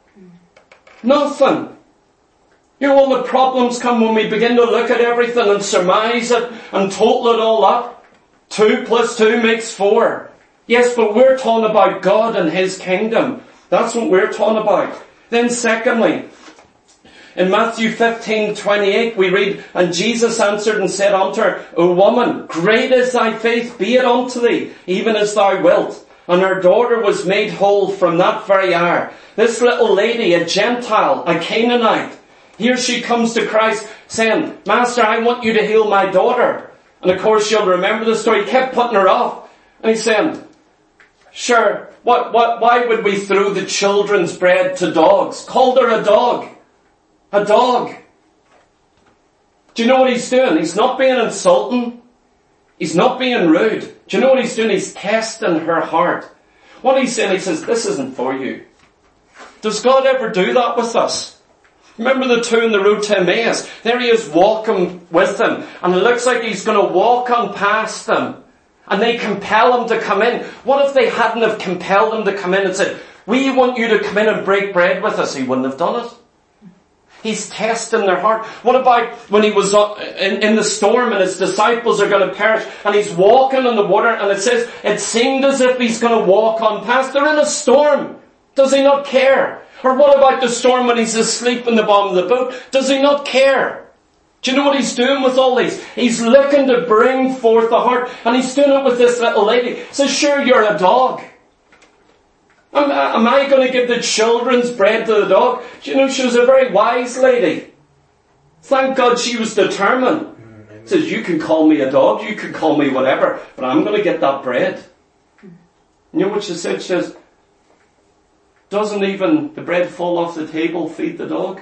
Nothing. You know, all the problems come when we begin to look at everything and surmise it and total it all up. Two plus two makes four. Yes, but we're talking about God and His kingdom. That's what we're talking about. Then secondly, in Matthew fifteen twenty-eight we read, and Jesus answered and said unto her, O woman, great is thy faith, be it unto thee, even as thou wilt. And her daughter was made whole from that very hour. This little lady, a Gentile, a Canaanite, here she comes to Christ saying, Master, I want you to heal my daughter. And of course you'll remember the story. He kept putting her off. And he's saying, sure, what, what, why would we throw the children's bread to dogs? Called her a dog. A dog. Do you know what he's doing? He's not being insulting. He's not being rude. Do you know what he's doing? He's testing her heart. What he's saying, he says, this isn't for you. Does God ever do that with us? Remember the two on the road to Emmaus? There he is walking with them, and it looks like he's going to walk on past them, and they compel him to come in. What if they hadn't have compelled him to come in and said, we want you to come in and break bread with us? He wouldn't have done it. He's testing their heart. What about when he was in, in the storm and his disciples are going to perish, and he's walking on the water, and it says it seemed as if he's going to walk on past. They're in a storm. Does he not care? Or what about the storm when he's asleep in the bottom of the boat? Does he not care? Do you know what he's doing with all these? He's looking to bring forth the heart. And he's doing it with this little lady. He says, sure, you're a dog. Am, am I going to give the children's bread to the dog? Do you know, she was a very wise lady. Thank God she was determined. He says, you can call me a dog, you can call me whatever, but I'm going to get that bread. You know what she said? She says, doesn't even the bread fall off the table feed the dog?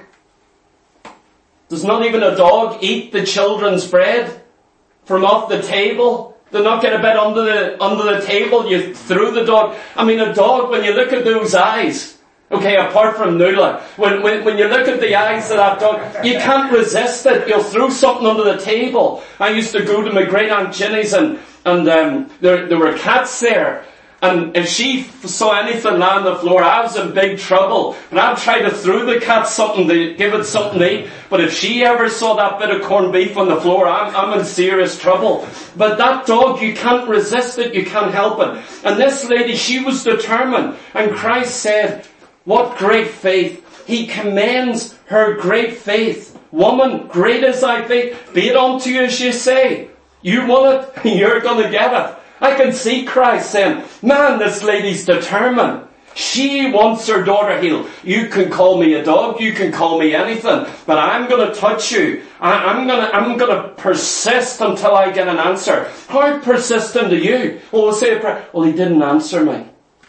Does not even a dog eat the children's bread from off the table? Do not get a bit under the under the table, you threw the dog. I mean, a dog, when you look at those eyes, okay, apart from Nuala, when, when, when you look at the eyes of that dog, you can't resist it. You'll throw something under the table. I used to go to my great Aunt Ginny's, and, and um, there, there were cats there. And if she saw anything lie on the floor, I was in big trouble. And I'd try to throw the cat something to give it something to eat. But if she ever saw that bit of corned beef on the floor, I'm, I'm in serious trouble. But that dog, you can't resist it, you can't help it. And this lady, she was determined. And Christ said, what great faith. He commends her great faith. Woman, great is thy faith. Be it unto you as you say. You want it, you're going to get it. I can see Christ saying, man, this lady's determined. She wants her daughter healed. You can call me a dog, you can call me anything, but I'm going to touch you. I, I'm going to, I'm going to persist until I get an answer. How persistent are you? Well, we'll say a prayer. Well, he didn't answer me.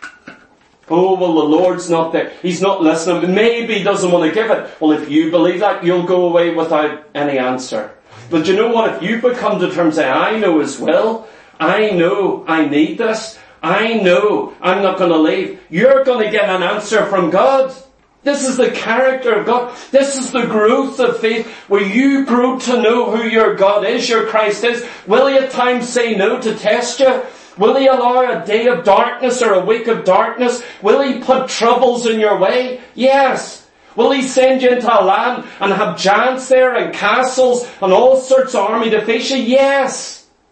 Oh, well, the Lord's not there. He's not listening. Maybe he doesn't want to give it. Well, if you believe that, you'll go away without any answer. But you know what? If you become determined, say, I know His will. I know I need this. I know I'm not going to leave. You're going to get an answer from God. This is the character of God. This is the growth of faith where you grow to know who your God is, your Christ is. Will He at times say no to test you? Will He allow a day of darkness or a week of darkness? Will He put troubles in your way? Yes. Will He send you into a land and have giants there and castles and all sorts of army to face you? Yes.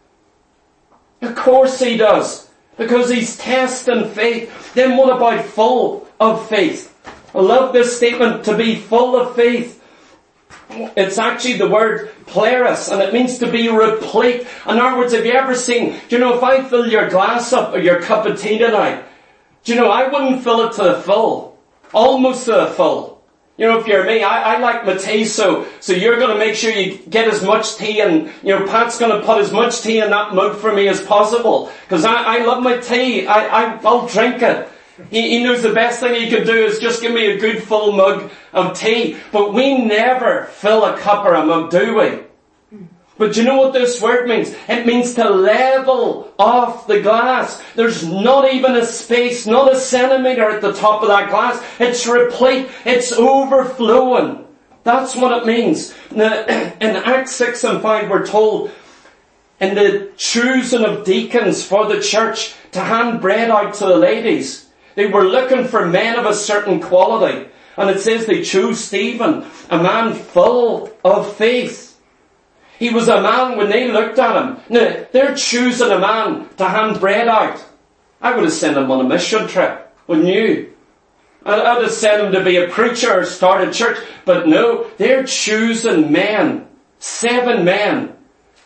Of course He does, because He's testing faith. Then what about full of faith? I love this statement, to be full of faith. It's actually the word plerus, and it means to be replete. In other words, have you ever seen, do you know, if I fill your glass up or your cup of tea tonight, do you know, I wouldn't fill it to the full. Almost to the full. You know, if you're me, I, I like my tea, so, so you're gonna make sure you get as much tea, and, you know, Pat's gonna put as much tea in that mug for me as possible. Cause I, I love my tea. I, I, I'll drink it. He, he knows the best thing he can do is just give me a good full mug of tea. But we never fill a cup or a mug, do we? But do you know what this word means? It means to level off the glass. There's not even a space, not a centimetre at the top of that glass. It's replete. It's overflowing. That's what it means. Now, in Acts six and five we're told, in the choosing of deacons for the church to hand bread out to the ladies, they were looking for men of a certain quality. And it says they chose Stephen, a man full of faith. He was a man, when they looked at him, now, they're choosing a man to hand bread out. I would have sent him on a mission trip, wouldn't you? I'd have sent him to be a preacher or start a church. But no, they're choosing men, seven men,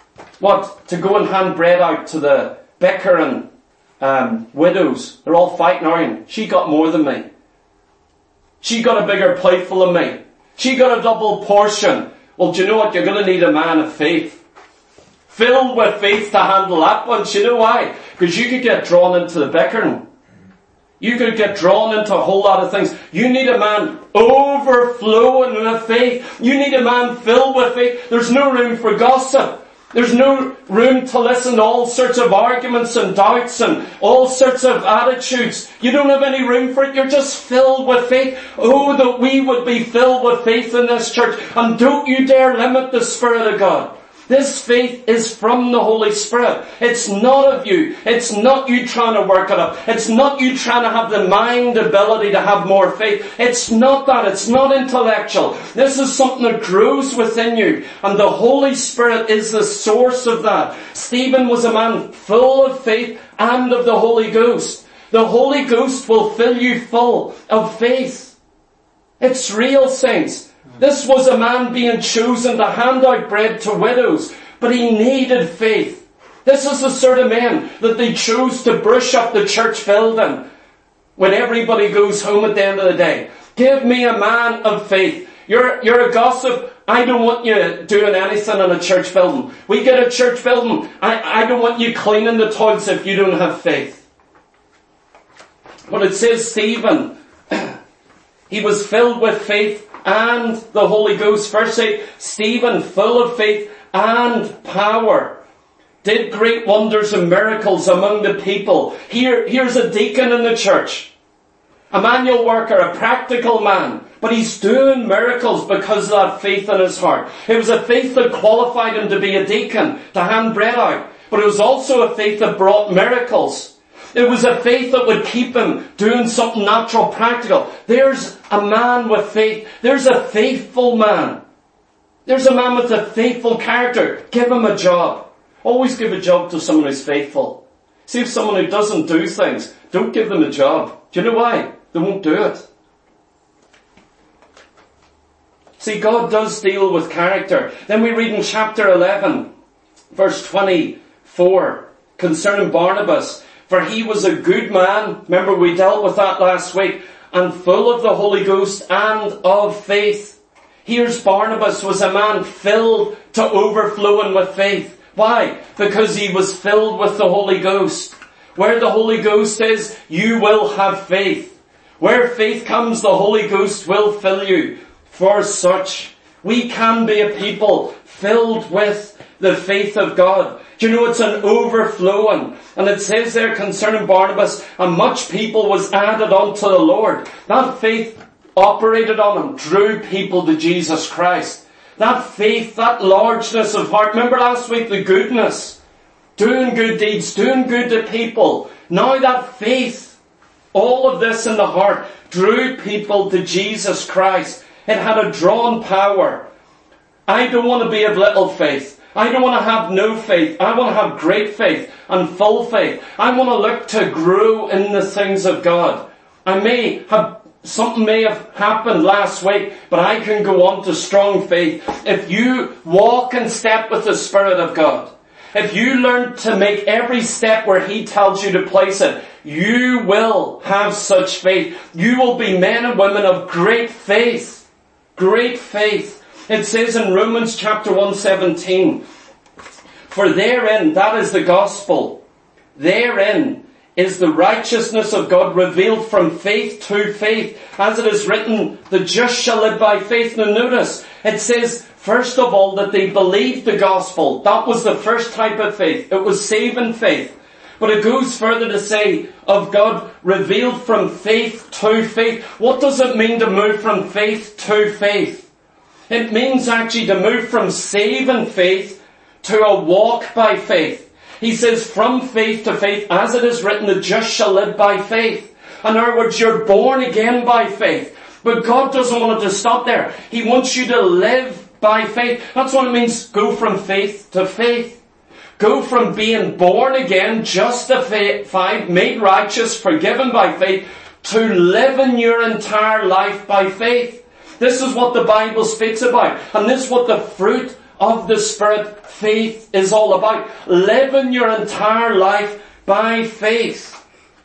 what, to go and hand bread out to the Becker um, widows. They're all fighting, aren't you? She got more than me. She got a bigger plateful than me. She got a double portion. Well, do you know what? You're going to need a man of faith. Filled with faith to handle that one. Do you know why? Because you could get drawn into the bickering. You could get drawn into a whole lot of things. You need a man overflowing with faith. You need a man filled with faith. There's no room for gossip. There's no room to listen to all sorts of arguments and doubts and all sorts of attitudes. You don't have any room for it. You're just filled with faith. Oh, that we would be filled with faith in this church. And don't you dare limit the Spirit of God. This faith is from the Holy Spirit. It's not of you. It's not you trying to work it up. It's not you trying to have the mind ability to have more faith. It's not that. It's not intellectual. This is something that grows within you. And the Holy Spirit is the source of that. Stephen was a man full of faith and of the Holy Ghost. The Holy Ghost will fill you full of faith. It's real, saints. This was a man being chosen to hand out bread to widows, but he needed faith. This is the sort of man that they chose to brush up the church building when everybody goes home at the end of the day. Give me a man of faith. You're, you're a gossip. I don't want you doing anything in a church building. We get a church building. I, I don't want you cleaning the toilets if you don't have faith. But it says Stephen, he was filled with faith and the Holy Ghost. Verse eight, Stephen, full of faith and power, did great wonders and miracles among the people. Here, here's a deacon in the church, a manual worker, a practical man, but he's doing miracles because of that faith in his heart. It was a faith that qualified him to be a deacon, to hand bread out, but it was also a faith that brought miracles. It was a faith that would keep him doing something natural, practical. There's a man with faith. There's a faithful man. There's a man with a faithful character. Give him a job. Always give a job to someone who's faithful. See, if someone who doesn't do things, don't give them a job. Do you know why? They won't do it. See, God does deal with character. Then we read in chapter eleven, verse twenty-four, concerning Barnabas. For he was a good man, remember we dealt with that last week, and full of the Holy Ghost and of faith. Here's Barnabas was a man filled to overflowing with faith. Why? Because he was filled with the Holy Ghost. Where the Holy Ghost is, you will have faith. Where faith comes, the Holy Ghost will fill you. For such, we can be a people filled with the faith of God. Do you know it's an overflowing? And it says there concerning Barnabas, and much people was added unto the Lord. That faith operated on him, drew people to Jesus Christ. That faith, that largeness of heart. Remember last week, the goodness. Doing good deeds, doing good to people. Now that faith, all of this in the heart, drew people to Jesus Christ. It had a drawn power. I don't want to be of little faith. I don't want to have no faith. I want to have great faith and full faith. I want to look to grow in the things of God. I may have something may have happened last week, but I can go on to strong faith. If you walk in step with the Spirit of God, if you learn to make every step where He tells you to place it, you will have such faith. You will be men and women of great faith. Great faith. It says in Romans chapter one seventeen, for therein, that is the gospel, therein is the righteousness of God revealed from faith to faith. As it is written, the just shall live by faith. Now notice, it says, first of all, that they believed the gospel. That was the first type of faith. It was saving faith. But it goes further to say, of God revealed from faith to faith. What does it mean to move from faith to faith? It means actually to move from saving faith to a walk by faith. He says, from faith to faith, as it is written, the just shall live by faith. In other words, you're born again by faith. But God doesn't want it to stop there. He wants you to live by faith. That's what it means, go from faith to faith. Go from being born again, justified, made righteous, forgiven by faith, to living your entire life by faith. This is what the Bible speaks about. And this is what the fruit of the Spirit, faith, is all about. Living your entire life by faith.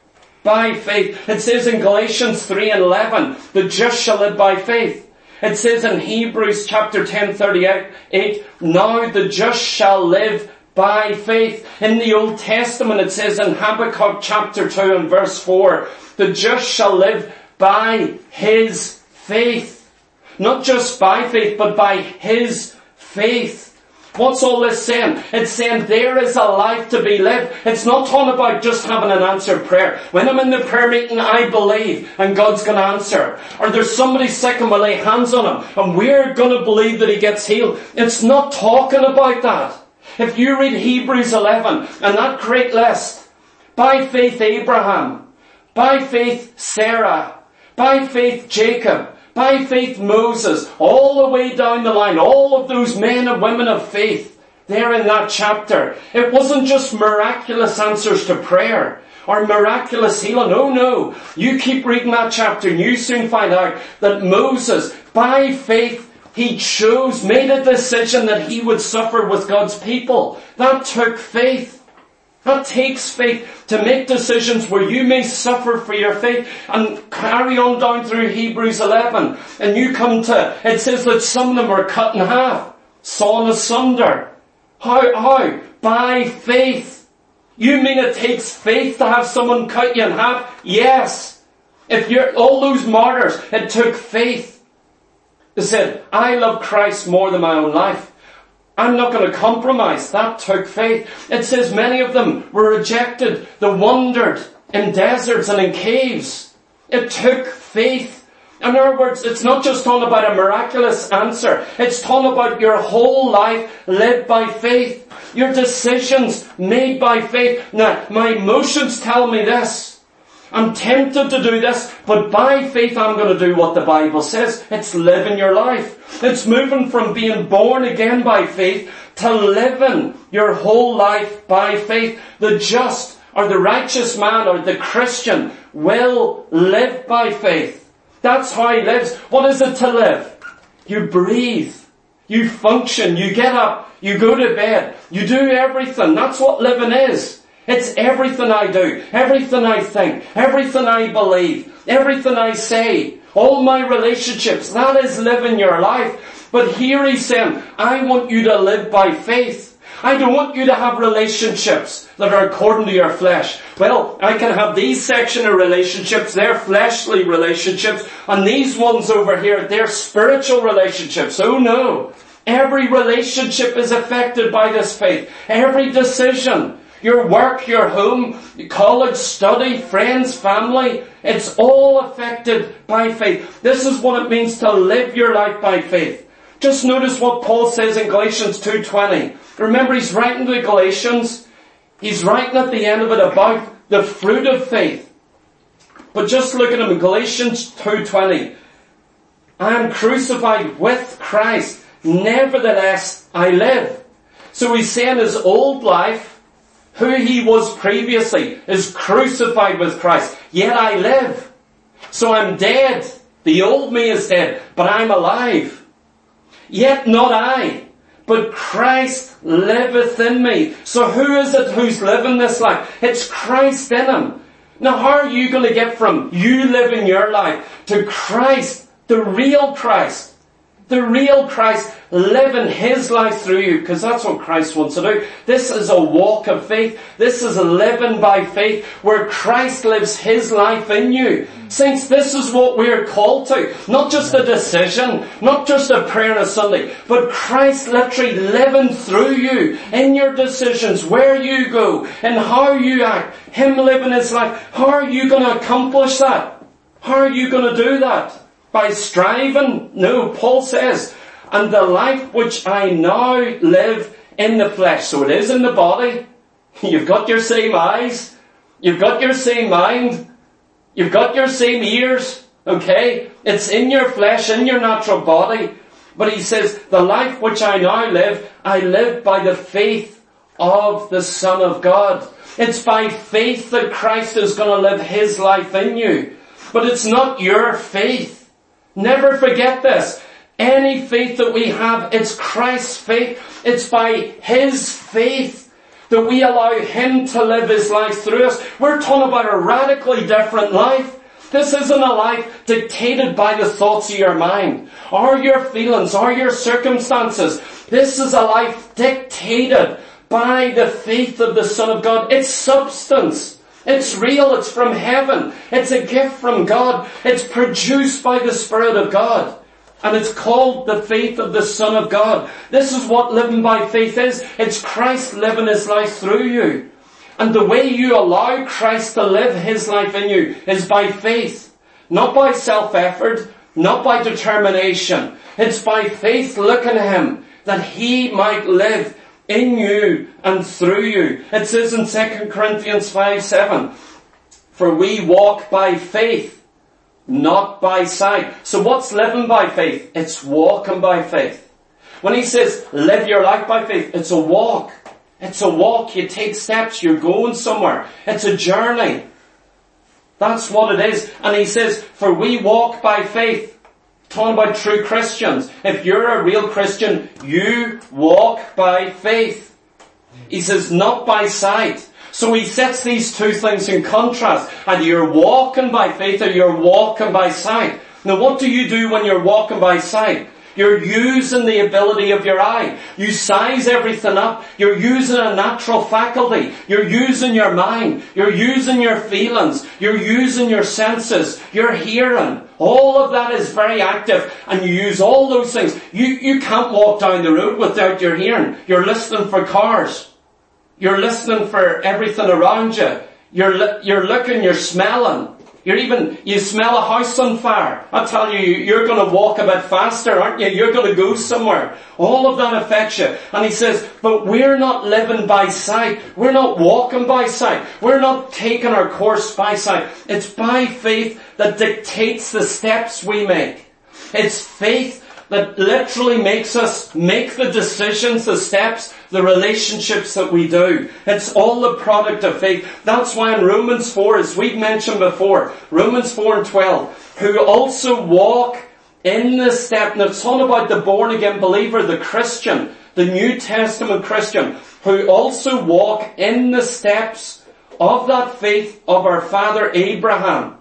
By faith. It says in Galatians three and eleven, the just shall live by faith. It says in Hebrews chapter ten thirty-eight, now the just shall live by faith. In the Old Testament it says in Habakkuk chapter two and verse four, the just shall live by his faith. Not just by faith, but by his faith. What's all this saying? It's saying there is a life to be lived. It's not talking about just having an answered prayer. When I'm in the prayer meeting, I believe and God's going to answer. Or there's somebody sick and we'll lay hands on him and we're going to believe that he gets healed. It's not talking about that. If you read Hebrews eleven and that great list, by faith Abraham, by faith Sarah, by faith Jacob, by faith Moses, all the way down the line, all of those men and women of faith, there in that chapter. It wasn't just miraculous answers to prayer or miraculous healing. Oh no, you keep reading that chapter and you soon find out that Moses, by faith, he chose, made a decision that he would suffer with God's people. That took faith. That takes faith to make decisions where you may suffer for your faith. And carry on down through Hebrews eleven. And you come to, it says that some of them were cut in half, sawn asunder. How? How? By faith. You mean it takes faith to have someone cut you in half? Yes. If you're, all those martyrs, it took faith. They said, I love Christ more than my own life. I'm not going to compromise. That took faith. It says many of them were rejected. They wandered in deserts and in caves. It took faith. In other words, it's not just talking about a miraculous answer. It's talking about your whole life lived by faith. Your decisions made by faith. Now, my emotions tell me this. I'm tempted to do this, but by faith I'm going to do what the Bible says. It's living your life. It's moving from being born again by faith to living your whole life by faith. The just or the righteous man or the Christian will live by faith. That's how he lives. What is it to live? You breathe. You function. You get up. You go to bed. You do everything. That's what living is. It's everything I do, everything I think, everything I believe, everything I say, all my relationships. That is living your life. But here he's saying, I want you to live by faith. I don't want you to have relationships that are according to your flesh. Well, I can have these section of relationships, they're fleshly relationships, and these ones over here, they're spiritual relationships. Oh no. Every relationship is affected by this faith. Every decision. Your work, your home, college, study, friends, family, it's all affected by faith. This is what it means to live your life by faith. Just notice what Paul says in Galatians two twenty. Remember, he's writing to the Galatians. He's writing at the end of it about the fruit of faith. But just look at him in Galatians two twenty. I am crucified with Christ. Nevertheless, I live. So he's saying his old life, who he was previously, is crucified with Christ. Yet I live. So I'm dead. The old me is dead, but I'm alive. Yet not I, but Christ liveth in me. So who is it who's living this life? It's Christ in him. Now how are you going to get from you living your life to Christ, the real Christ? The real Christ living his life through you, because that's what Christ wants to do. This is a walk of faith. This is a living by faith where Christ lives his life in you. Saints, this is what we're called to. Not just a decision, not just a prayer on a Sunday, but Christ literally living through you in your decisions, where you go and how you act. Him living his life. How are you going to accomplish that? How are you going to do that? By striving? No, Paul says, and the life which I now live in the flesh. So it is in the body. You've got your same eyes. You've got your same mind. You've got your same ears. Okay? It's in your flesh, in your natural body. But he says, the life which I now live, I live by the faith of the Son of God. It's by faith that Christ is going to live his life in you. But it's not your faith. Never forget this. Any faith that we have, it's Christ's faith. It's by his faith that we allow him to live his life through us. We're talking about a radically different life. This isn't a life dictated by the thoughts of your mind, or your feelings, or your circumstances. This is a life dictated by the faith of the Son of God. It's substance. It's real, it's from heaven, it's a gift from God, it's produced by the Spirit of God, and it's called the faith of the Son of God. This is what living by faith is. It's Christ living his life through you. And the way you allow Christ to live his life in you is by faith, not by self-effort, not by determination. It's by faith looking at him that he might live in you and through you. It says in Second Corinthians five seven, for we walk by faith, not by sight. So what's living by faith? It's walking by faith. When he says live your life by faith, it's a walk. It's a walk. You take steps. You're going somewhere. It's a journey. That's what it is. And he says, for we walk by faith. Talking about true Christians. If you're a real Christian, you walk by faith. He says, not by sight. So he sets these two things in contrast. Either you're walking by faith or you're walking by sight. Now what do you do when you're walking by sight? You're using the ability of your eye. You size everything up. You're using a natural faculty. You're using your mind. You're using your feelings. You're using your senses. You're hearing. All of that is very active, and you use all those things. You, you can't walk down the road without your hearing. You're listening for cars. You're listening for everything around you. You're, li- you're looking, you're smelling. You're even, you smell a house on fire. I tell you, you're going to walk a bit faster, aren't you? You're going to go somewhere. All of that affects you. And he says, but we're not living by sight. We're not walking by sight. We're not taking our course by sight. It's by faith that dictates the steps we make. It's faith that literally makes us make the decisions, the steps, the relationships that we do. It's all the product of faith. That's why in Romans four, as we've mentioned before, Romans four and twelve, who also walk in the step, and it's talking about the born again believer, the Christian, the New Testament Christian, who also walk in the steps of that faith of our father Abraham.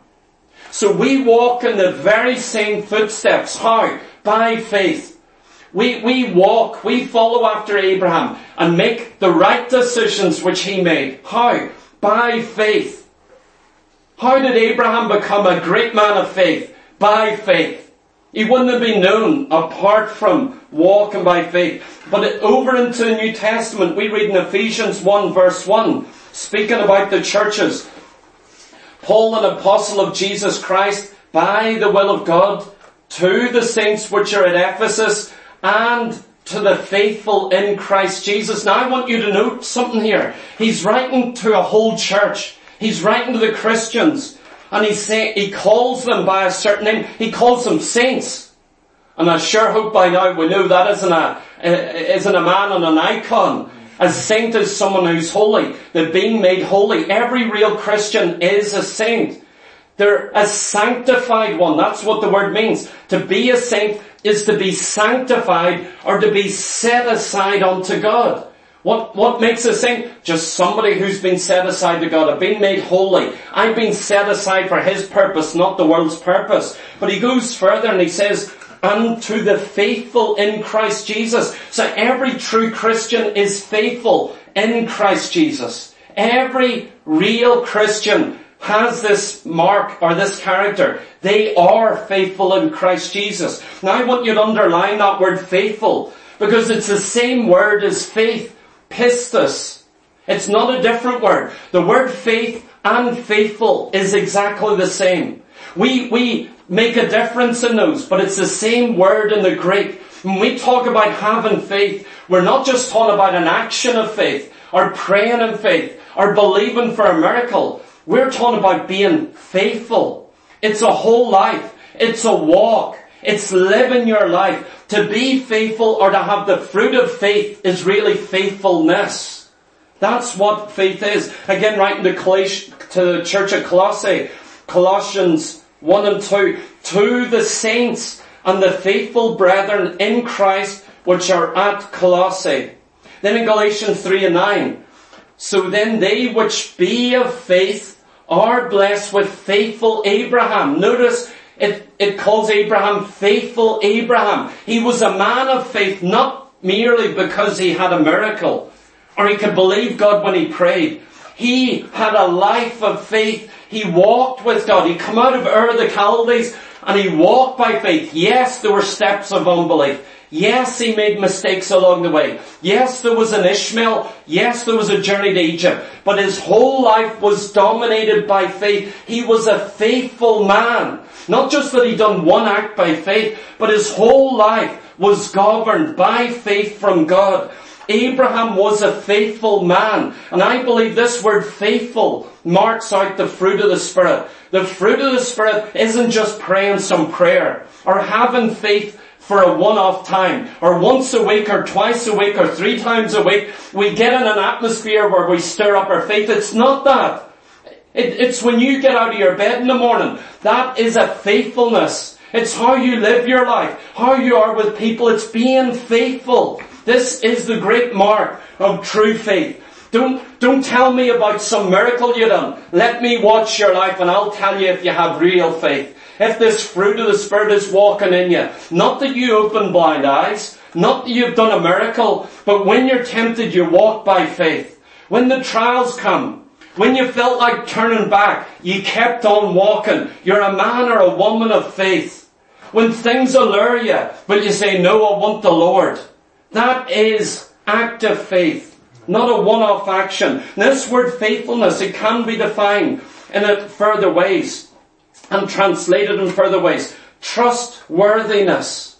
So we walk in the very same footsteps. How? By faith. We, we walk, we follow after Abraham and make the right decisions which he made. How? By faith. How did Abraham become a great man of faith? By faith. He wouldn't have been known apart from walking by faith. But it, over into the New Testament, we read in Ephesians one verse one, speaking about the churches. Paul, an apostle of Jesus Christ, by the will of God, to the saints which are at Ephesus, and to the faithful in Christ Jesus. Now I want you to note something here. He's writing to a whole church. He's writing to the Christians. And he say, he calls them by a certain name. He calls them saints. And I sure hope by now we know that isn't a, isn't a man and an icon. A saint is someone who's holy. They're being made holy. Every real Christian is a saint. They're a sanctified one. That's what the word means. To be a saint is to be sanctified or to be set aside unto God. What, what makes a saint? Just somebody who's been set aside to God. I've been made holy. I've been set aside for His purpose, not the world's purpose. But he goes further and he says, and to the faithful in Christ Jesus. So every true Christian is faithful in Christ Jesus. Every real Christian has this mark or this character. They are faithful in Christ Jesus. Now I want you to underline that word faithful, because it's the same word as faith. Pistis. It's not a different word. The word faith and faithful is exactly the same. We, we make a difference in those, but it's the same word in the Greek. When we talk about having faith, we're not just talking about an action of faith, or praying in faith, or believing for a miracle. We're talking about being faithful. It's a whole life. It's a walk. It's living your life. To be faithful or to have the fruit of faith is really faithfulness. That's what faith is. Again, writing to, Coloss- to the church at Colossae, Colossians one and two, to the saints and the faithful brethren in Christ which are at Colossae. Then in Galatians three and nine, so then they which be of faith are blessed with faithful Abraham. Notice it, it calls Abraham faithful Abraham. He was a man of faith, not merely because he had a miracle or he could believe God when he prayed. He had a life of faith. He walked with God. He came out of Ur of the Chaldees and he walked by faith. Yes, there were steps of unbelief. Yes, he made mistakes along the way. Yes, there was an Ishmael. Yes, there was a journey to Egypt. But his whole life was dominated by faith. He was a faithful man. Not just that he done one act by faith, but his whole life was governed by faith from God. Abraham was a faithful man. And I believe this word faithful marks out the fruit of the Spirit. The fruit of the Spirit isn't just praying some prayer or having faith for a one-off time, or once a week, or twice a week, or three times a week. We get in an atmosphere where we stir up our faith. It's not that. It, it's when you get out of your bed in the morning. That is a faithfulness. It's how you live your life, how you are with people. It's being faithful. This is the great mark of true faith. Don't, don't tell me about some miracle you done. Let me watch your life and I'll tell you if you have real faith. If this fruit of the Spirit is walking in you. Not that you open blind eyes. Not that you've done a miracle. But when you're tempted, you walk by faith. When the trials come, when you felt like turning back, you kept on walking. You're a man or a woman of faith. When things allure you, but you say, no, I want the Lord. That is active faith, not a one-off action. This word faithfulness, it can be defined in further ways and translated in further ways. Trustworthiness,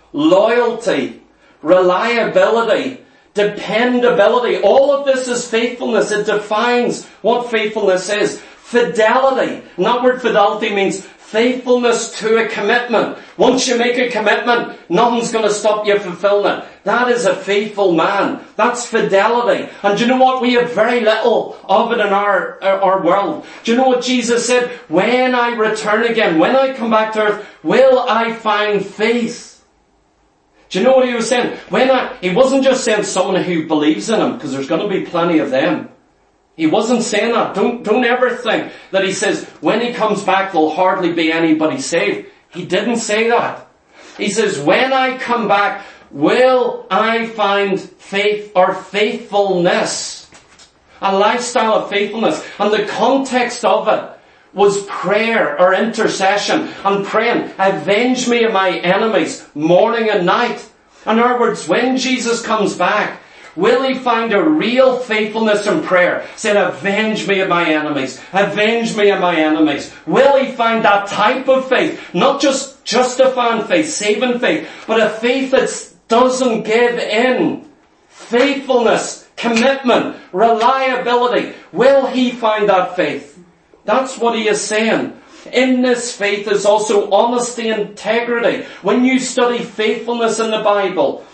loyalty, reliability, dependability. All of this is faithfulness. It defines what faithfulness is. Fidelity. And that word fidelity means faithfulness to a commitment. Once you make a commitment, nothing's going to stop you fulfilling it. That is a faithful man. That's fidelity. And do you know what? We have very little of it in our, our world. Do you know what Jesus said? When I return again, when I come back to earth, will I find faith? Do you know what he was saying? When I, he wasn't just saying someone who believes in him, because there's going to be plenty of them. He wasn't saying that. Don't, don't ever think that he says, when he comes back, there'll hardly be anybody saved. He didn't say that. He says, when I come back, will I find faith or faithfulness? A lifestyle of faithfulness. And the context of it was prayer or intercession. And praying, avenge me of my enemies, morning and night. In other words, when Jesus comes back, will he find a real faithfulness in prayer? Saying, avenge me of my enemies. Avenge me of my enemies. Will he find that type of faith? Not just justifying faith, saving faith, but a faith that doesn't give in. Faithfulness, commitment, reliability. Will he find that faith? That's what he is saying. In this faith is also honesty and integrity. When you study faithfulness in the Bible,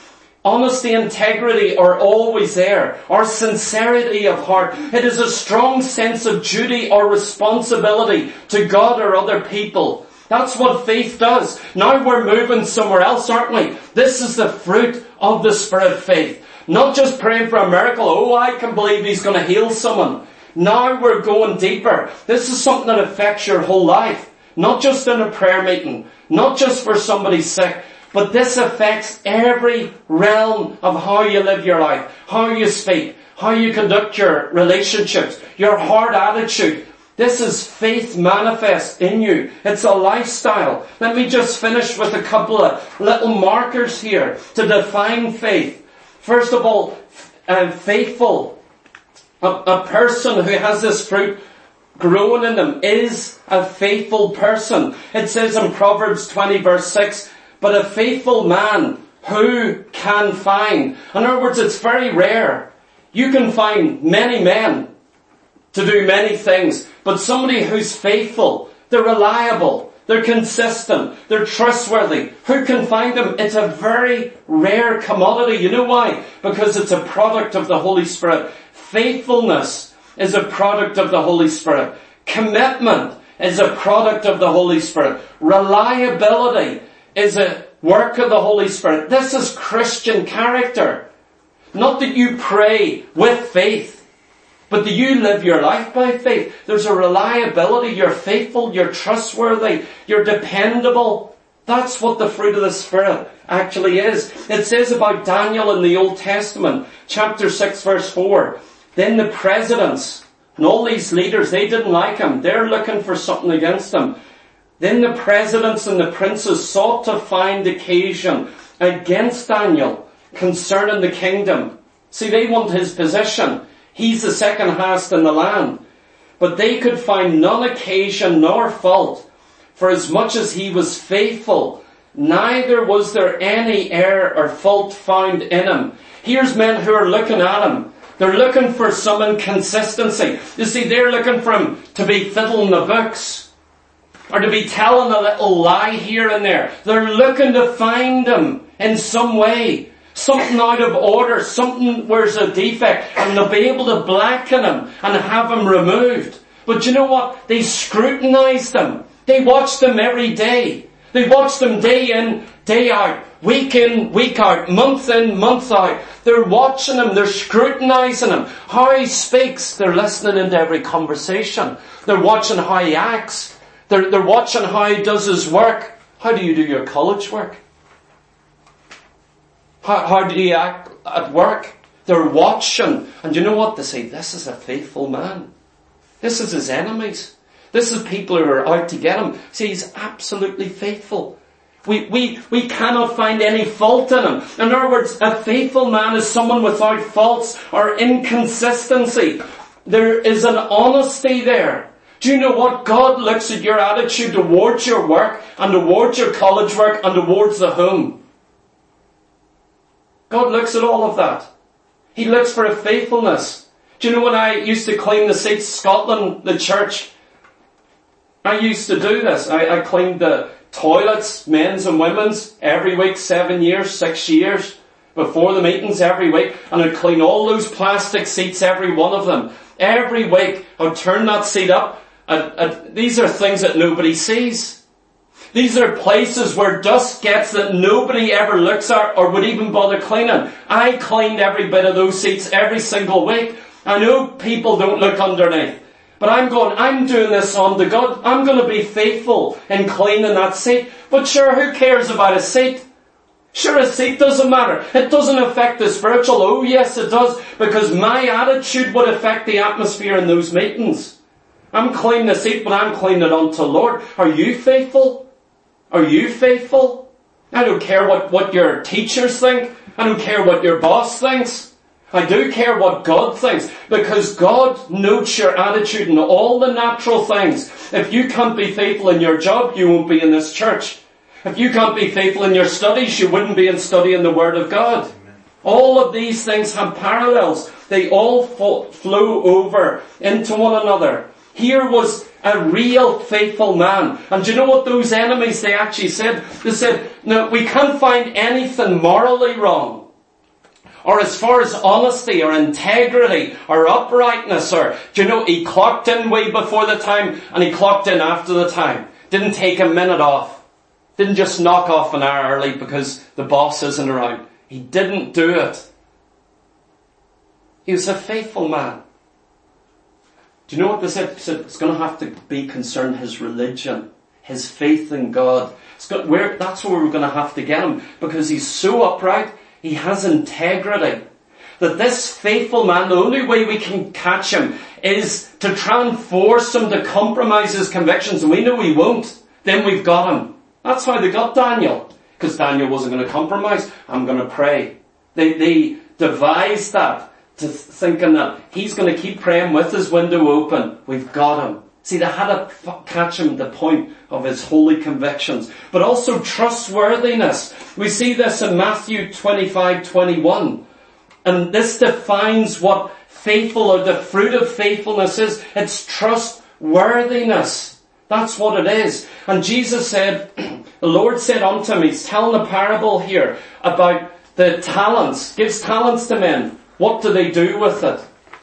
Honesty, integrity are always there. Our sincerity of heart. It is a strong sense of duty or responsibility to God or other people. That's what faith does. Now we're moving somewhere else, aren't we? This is the fruit of the Spirit faith. Not just praying for a miracle. Oh, I can believe He's going to heal someone. Now we're going deeper. This is something that affects your whole life. Not just in a prayer meeting. Not just for somebody sick. But this affects every realm of how you live your life, how you speak, how you conduct your relationships, your heart attitude. This is faith manifest in you. It's a lifestyle. Let me just finish with a couple of little markers here to define faith. First of all, uh, faithful. A, a person who has this fruit growing in them is a faithful person. It says in Proverbs twenty verse six, but a faithful man who can find. In other words, it's very rare. You can find many men to do many things, but somebody who's faithful, they're reliable, they're consistent, they're trustworthy. Who can find them? It's a very rare commodity. You know why? Because it's a product of the Holy Spirit. Faithfulness is a product of the Holy Spirit. Commitment is a product of the Holy Spirit. Reliability is a work of the Holy Spirit. This is Christian character. Not that you pray with faith, but that you live your life by faith. There's a reliability. You're faithful. You're trustworthy. You're dependable. That's what the fruit of the Spirit actually is. It says about Daniel in the Old Testament, chapter six verse four, then the presidents and all these leaders, they didn't like him. They're looking for something against him. Then the presidents and the princes sought to find occasion against Daniel concerning the kingdom. See, they want his position. He's the second highest in the land. But they could find none occasion nor fault, for as much as he was faithful, neither was there any error or fault found in him. Here's men who are looking at him. They're looking for some inconsistency. You see, they're looking for him to be fiddling the books, or to be telling a little lie here and there. They're looking to find him in some way. Something out of order, something where's a defect, and they'll be able to blacken him and have him removed. But you know what? They scrutinized him. They watched him every day. They watched him day in, day out, week in, week out, month in, month out. They're watching him, they're scrutinizing him. How he speaks, they're listening into every conversation. They're watching how he acts. They're, they're watching how he does his work. How do you do your college work? How, how do you act at work? They're watching. And you know what? They say, this is a faithful man. This is his enemies. This is people who are out to get him. See, he's absolutely faithful. We, we, we cannot find any fault in him. In other words, a faithful man is someone without faults or inconsistency. There is an honesty there. Do you know what? God looks at your attitude towards your work and towards your college work and towards the home. God looks at all of that. He looks for a faithfulness. Do you know when I used to clean the seats, Scotland, the church, I used to do this. I, I cleaned the toilets, men's and women's, every week, seven years, six years, before the meetings every week. And I'd clean all those plastic seats, every one of them. Every week, I'd turn that seat up. And, and these are things that nobody sees. These are places where dust gets that nobody ever looks at or would even bother cleaning. I cleaned every bit of those seats every single week. I know people don't look underneath. But I'm going, I'm doing this on the God. I'm going to be faithful in cleaning that seat. But sure, who cares about a seat? Sure, a seat doesn't matter. It doesn't affect the spiritual. Oh yes, it does. Because my attitude would affect the atmosphere in those meetings. I'm cleaning the seat, but I'm cleaning it unto the Lord. Are you faithful? Are you faithful? I don't care what, what your teachers think. I don't care what your boss thinks. I do care what God thinks, because God notes your attitude in all the natural things. If you can't be faithful in your job, you won't be in this church. If you can't be faithful in your studies, you wouldn't be in studying the Word of God. Amen. All of these things have parallels. They all fo- flow over into one another. Here was a real faithful man. And do you know what those enemies, they actually said? They said, no, we can't find anything morally wrong. or as far as honesty or integrity or uprightness, or, do you know, he clocked in way before the time and he clocked in after the time. Didn't take a minute off. Didn't just knock off an hour early because the boss isn't around. He didn't do it. He was a faithful man. Do you know what this is? It's going to have to be concerned his religion, his faith in God. It's got, where, that's where we're going to have to get him, because he's so upright, he has integrity. That this faithful man, the only way we can catch him is to try and force him to compromise his convictions, and we know he won't. Then we've got him. That's why they got Daniel, because Daniel wasn't going to compromise. I'm going to pray. They, they devised that, to thinking that he's going to keep praying with his window open. We've got him. See, they had to f- catch him at the point of his holy convictions. But also trustworthiness. We see this in Matthew twenty-five twenty-one. And this defines what faithful, or the fruit of faithfulness is. It's trustworthiness. That's what it is. And Jesus said, the Lord said unto him, he's telling a parable here about the talents. Gives talents to men. What do they do with it?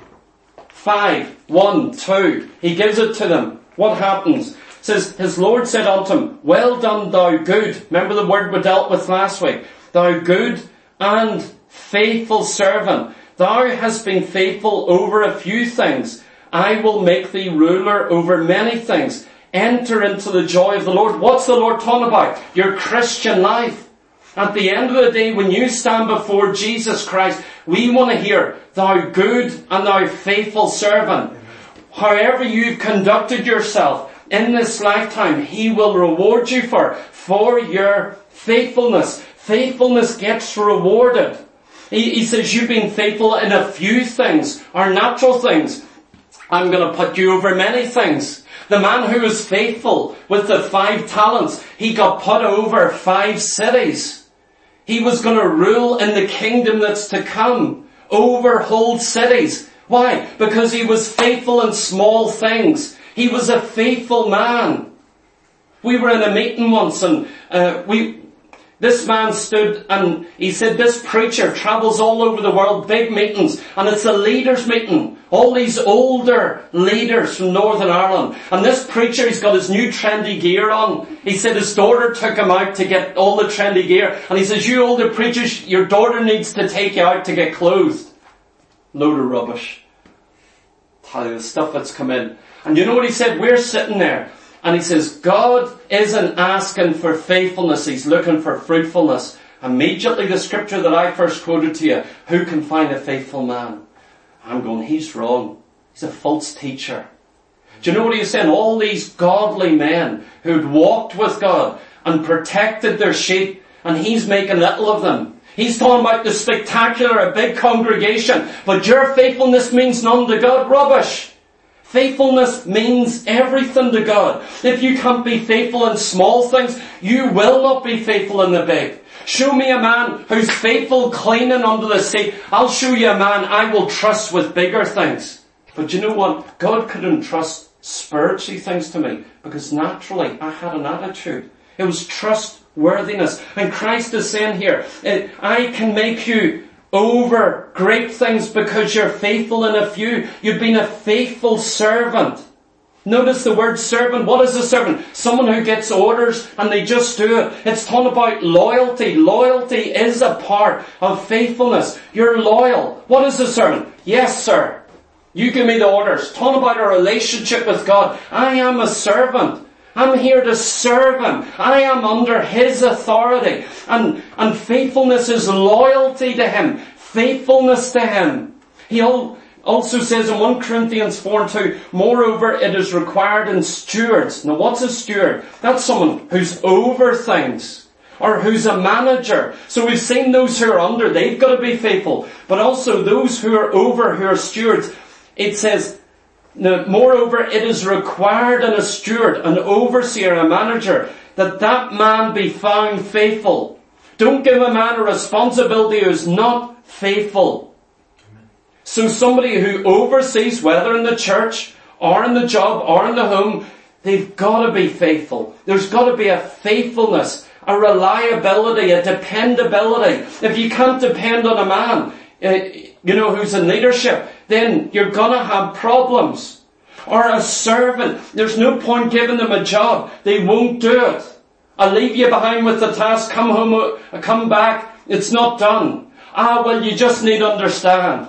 Five, one, two. He gives it to them. What happens? It says, his Lord said unto him, well done, thou good. Remember the word we dealt with last week. Thou good and faithful servant. Thou hast been faithful over a few things. I will make thee ruler over many things. Enter into the joy of the Lord. What's the Lord talking about? Your Christian life. At the end of the day, when you stand before Jesus Christ, we want to hear, thou good and thou faithful servant. However you've conducted yourself in this lifetime, he will reward you for, for your faithfulness. Faithfulness gets rewarded. He, he says, you've been faithful in a few things, or natural things. I'm going to put you over many things. The man who was faithful with the five talents, he got put over five cities. He was going to rule in the kingdom that's to come, over whole cities. Why? Because he was faithful in small things. He was a faithful man. We were in a meeting once, and uh, we, this man stood and he said, this preacher travels all over the world, big meetings, and it's a leaders meeting. All these older leaders from Northern Ireland. And this preacher, he's got his new trendy gear on. He said his daughter took him out to get all the trendy gear. And he says, you older preachers, your daughter needs to take you out to get clothed. Load of rubbish. Tell you the stuff that's come in. And you know what he said? We're sitting there. And he says, God isn't asking for faithfulness. He's looking for fruitfulness. Immediately the scripture that I first quoted to you, who can find a faithful man? I'm going, he's wrong. He's a false teacher. Do you know what he's saying? All these godly men who'd walked with God and protected their sheep, and he's making little of them. He's talking about the spectacular, a big congregation, but your faithfulness means none to God. Rubbish. Faithfulness means everything to God. If you can't be faithful in small things, you will not be faithful in the big. Show me a man who's faithful cleaning under the seat. I'll show you a man I will trust with bigger things. But you know what? God couldn't trust spiritually things to me, because naturally I had an attitude. It was trustworthiness. And Christ is saying here, I can make you over great things because you're faithful in a few. You've been a faithful servant. Notice the word servant. What is a servant? Someone who gets orders and they just do it. It's talking about loyalty. Loyalty is a part of faithfulness. You're loyal. What is a servant? Yes, sir. You give me the orders. Talking about a relationship with God. I am a servant. I'm here to serve him. I am under his authority. And, and faithfulness is loyalty to him. Faithfulness to him. He also says in First Corinthians four and two, moreover, it is required in stewards. Now what's a steward? That's someone who's over things, or who's a manager. So we've seen those who are under, they've got to be faithful. But also those who are over, who are stewards. It says, now, moreover, it is required in a steward, an overseer, a manager, that that man be found faithful. Don't give a man a responsibility who is not faithful. Amen. So somebody who oversees, whether in the church, or in the job, or in the home, they've got to be faithful. There's got to be a faithfulness, a reliability, a dependability. If you can't depend on a man, uh, you know, who's in leadership, then you're gonna have problems. Or a servant, there's no point giving them a job. They won't do it. I'll leave you behind with the task, come home, uh, come back, it's not done. Ah, well, you just need to understand.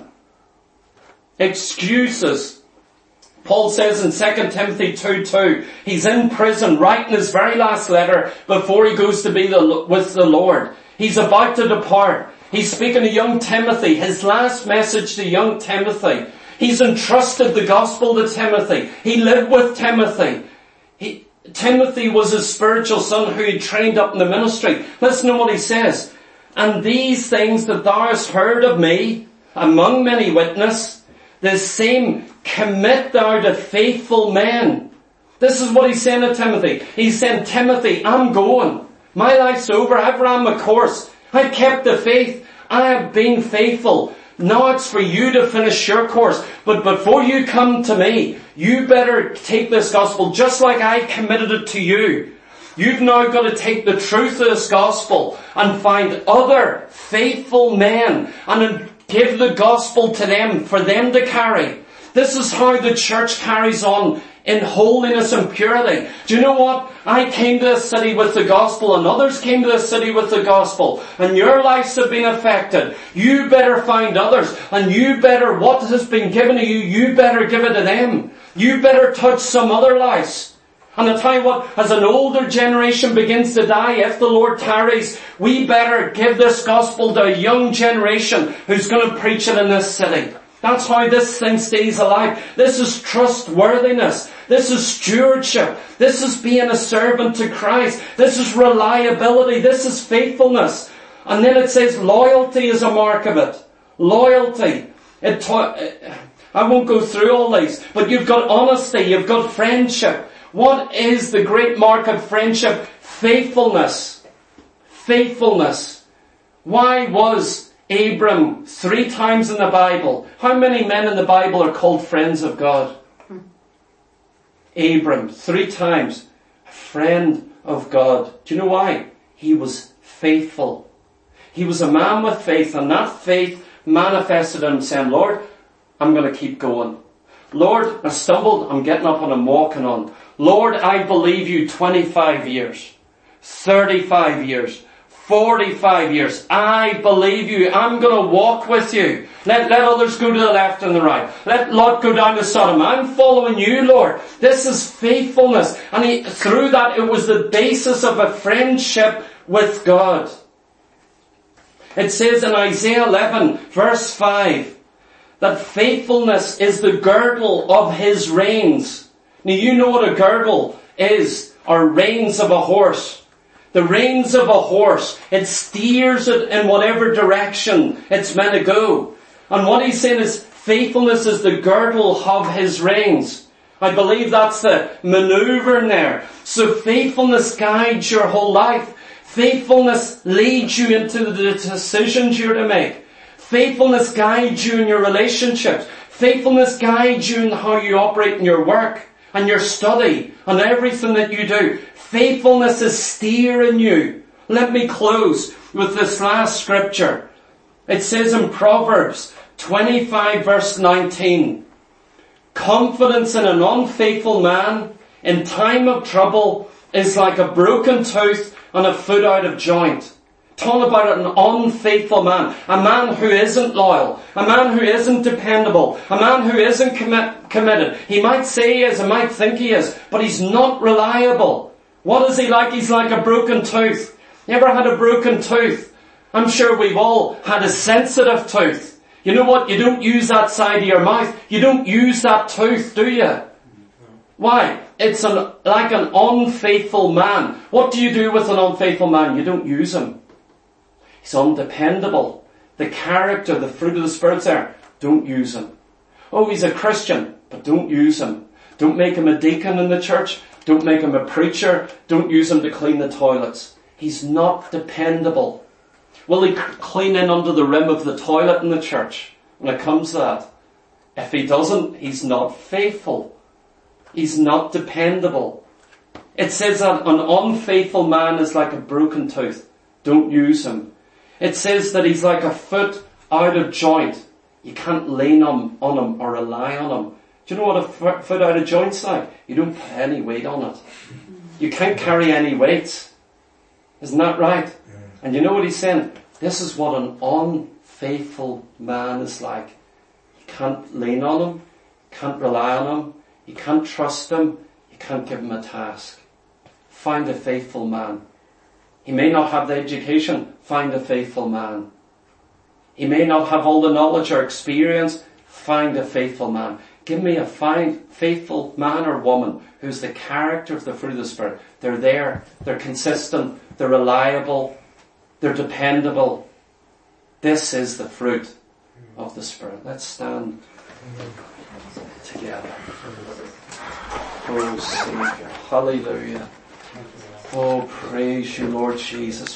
Excuses. Paul says in Second Timothy two two, he's in prison writing his very last letter before he goes to be the, with the Lord. He's about to depart. He's speaking to young Timothy, his last message to young Timothy. He's entrusted the gospel to Timothy. He lived with Timothy. He, Timothy was his spiritual son who he trained up in the ministry. Listen to what he says. And these things that thou hast heard of me, among many witnesses, the same commit thou to faithful men. This is what he's saying to Timothy. He's saying, Timothy, I'm going. My life's over. I've ran my course. I've kept the faith. I have been faithful. Now it's for you to finish your course. But before you come to me, you better take this gospel just like I committed it to you. You've now got to take the truth of this gospel and find other faithful men and give the gospel to them for them to carry. This is how the church carries on in holiness and purity. Do you know what? I came to this city with the gospel and others came to this city with the gospel and your lives have been affected. You better find others and you better, what has been given to you, you better give it to them. You better touch some other lives. And I'll tell you what, as an older generation begins to die, if the Lord tarries, we better give this gospel to a young generation who's going to preach it in this city. That's how this thing stays alive. This is trustworthiness. This is stewardship. This is being a servant to Christ. This is reliability. This is faithfulness. And then it says loyalty is a mark of it. Loyalty. It ta- I won't go through all these, but you've got honesty, you've got friendship. What is the great mark of friendship? Faithfulness. Faithfulness. Why was Abram three times in the Bible? How many men in the Bible are called friends of God? Abram, three times. A friend of God. Do you know why? He was faithful. He was a man with faith, and that faith manifested in him saying, Lord, I'm going to keep going. Lord, I stumbled, I'm getting up and I'm walking on. Lord, I believe you twenty-five years, thirty-five years, forty-five years. I believe you. I'm going to walk with you. Let, let others go to the left and the right. Let Lot go down to Sodom. I'm following you, Lord. This is faithfulness. And he, through that, it was the basis of a friendship with God. It says in Isaiah eleven, verse five, that faithfulness is the girdle of his reins. Now you know what a girdle is, or reins of a horse. The reins of a horse, it steers it in whatever direction it's meant to go. And what he's saying is faithfulness is the girdle of his reins. I believe that's the maneuver in there. So faithfulness guides your whole life. Faithfulness leads you into the decisions you're to make. Faithfulness guides you in your relationships. Faithfulness guides you in how you operate in your work and your study and everything that you do. Faithfulness is steering you. Let me close with this last scripture. It says in Proverbs twenty-five verse nineteen, confidence in an unfaithful man in time of trouble is like a broken tooth and a foot out of joint. Talk about an unfaithful man, a man who isn't loyal, a man who isn't dependable, a man who isn't commit, committed. He might say he is, he might think he is, but he's not reliable. What is he like? He's like a broken tooth. You ever had a broken tooth? I'm sure we've all had a sensitive tooth. You know what? You don't use that side of your mouth. You don't use that tooth, do you? Why? It's an, like an unfaithful man. What do you do with an unfaithful man? You don't use him. He's undependable. The character, the fruit of the Spirit's there. Don't use him. Oh, he's a Christian, but don't use him. Don't make him a deacon in the church. Don't make him a preacher. Don't use him to clean the toilets. He's not dependable. Will he clean in under the rim of the toilet in the church when it comes to that? If he doesn't, he's not faithful. He's not dependable. It says that an unfaithful man is like a broken tooth. Don't use him. It says that he's like a foot out of joint. You can't lean on, on him or rely on him. Do you know what a foot out of joint's like? You don't put any weight on it. You can't carry any weight. Isn't that right? And you know what he's saying? This is what an unfaithful man is like. You can't lean on him. You can't rely on him. You can't trust him. You can't give him a task. Find a faithful man. He may not have the education. Find a faithful man. He may not have all the knowledge or experience. Find a faithful man. Give me a fine, faithful man or woman who's the character of the fruit of the Spirit. They're there. They're consistent. They're reliable. They're dependable. This is the fruit of the Spirit. Let's stand together. Oh, Savior. Hallelujah. Oh, praise you, Lord Jesus.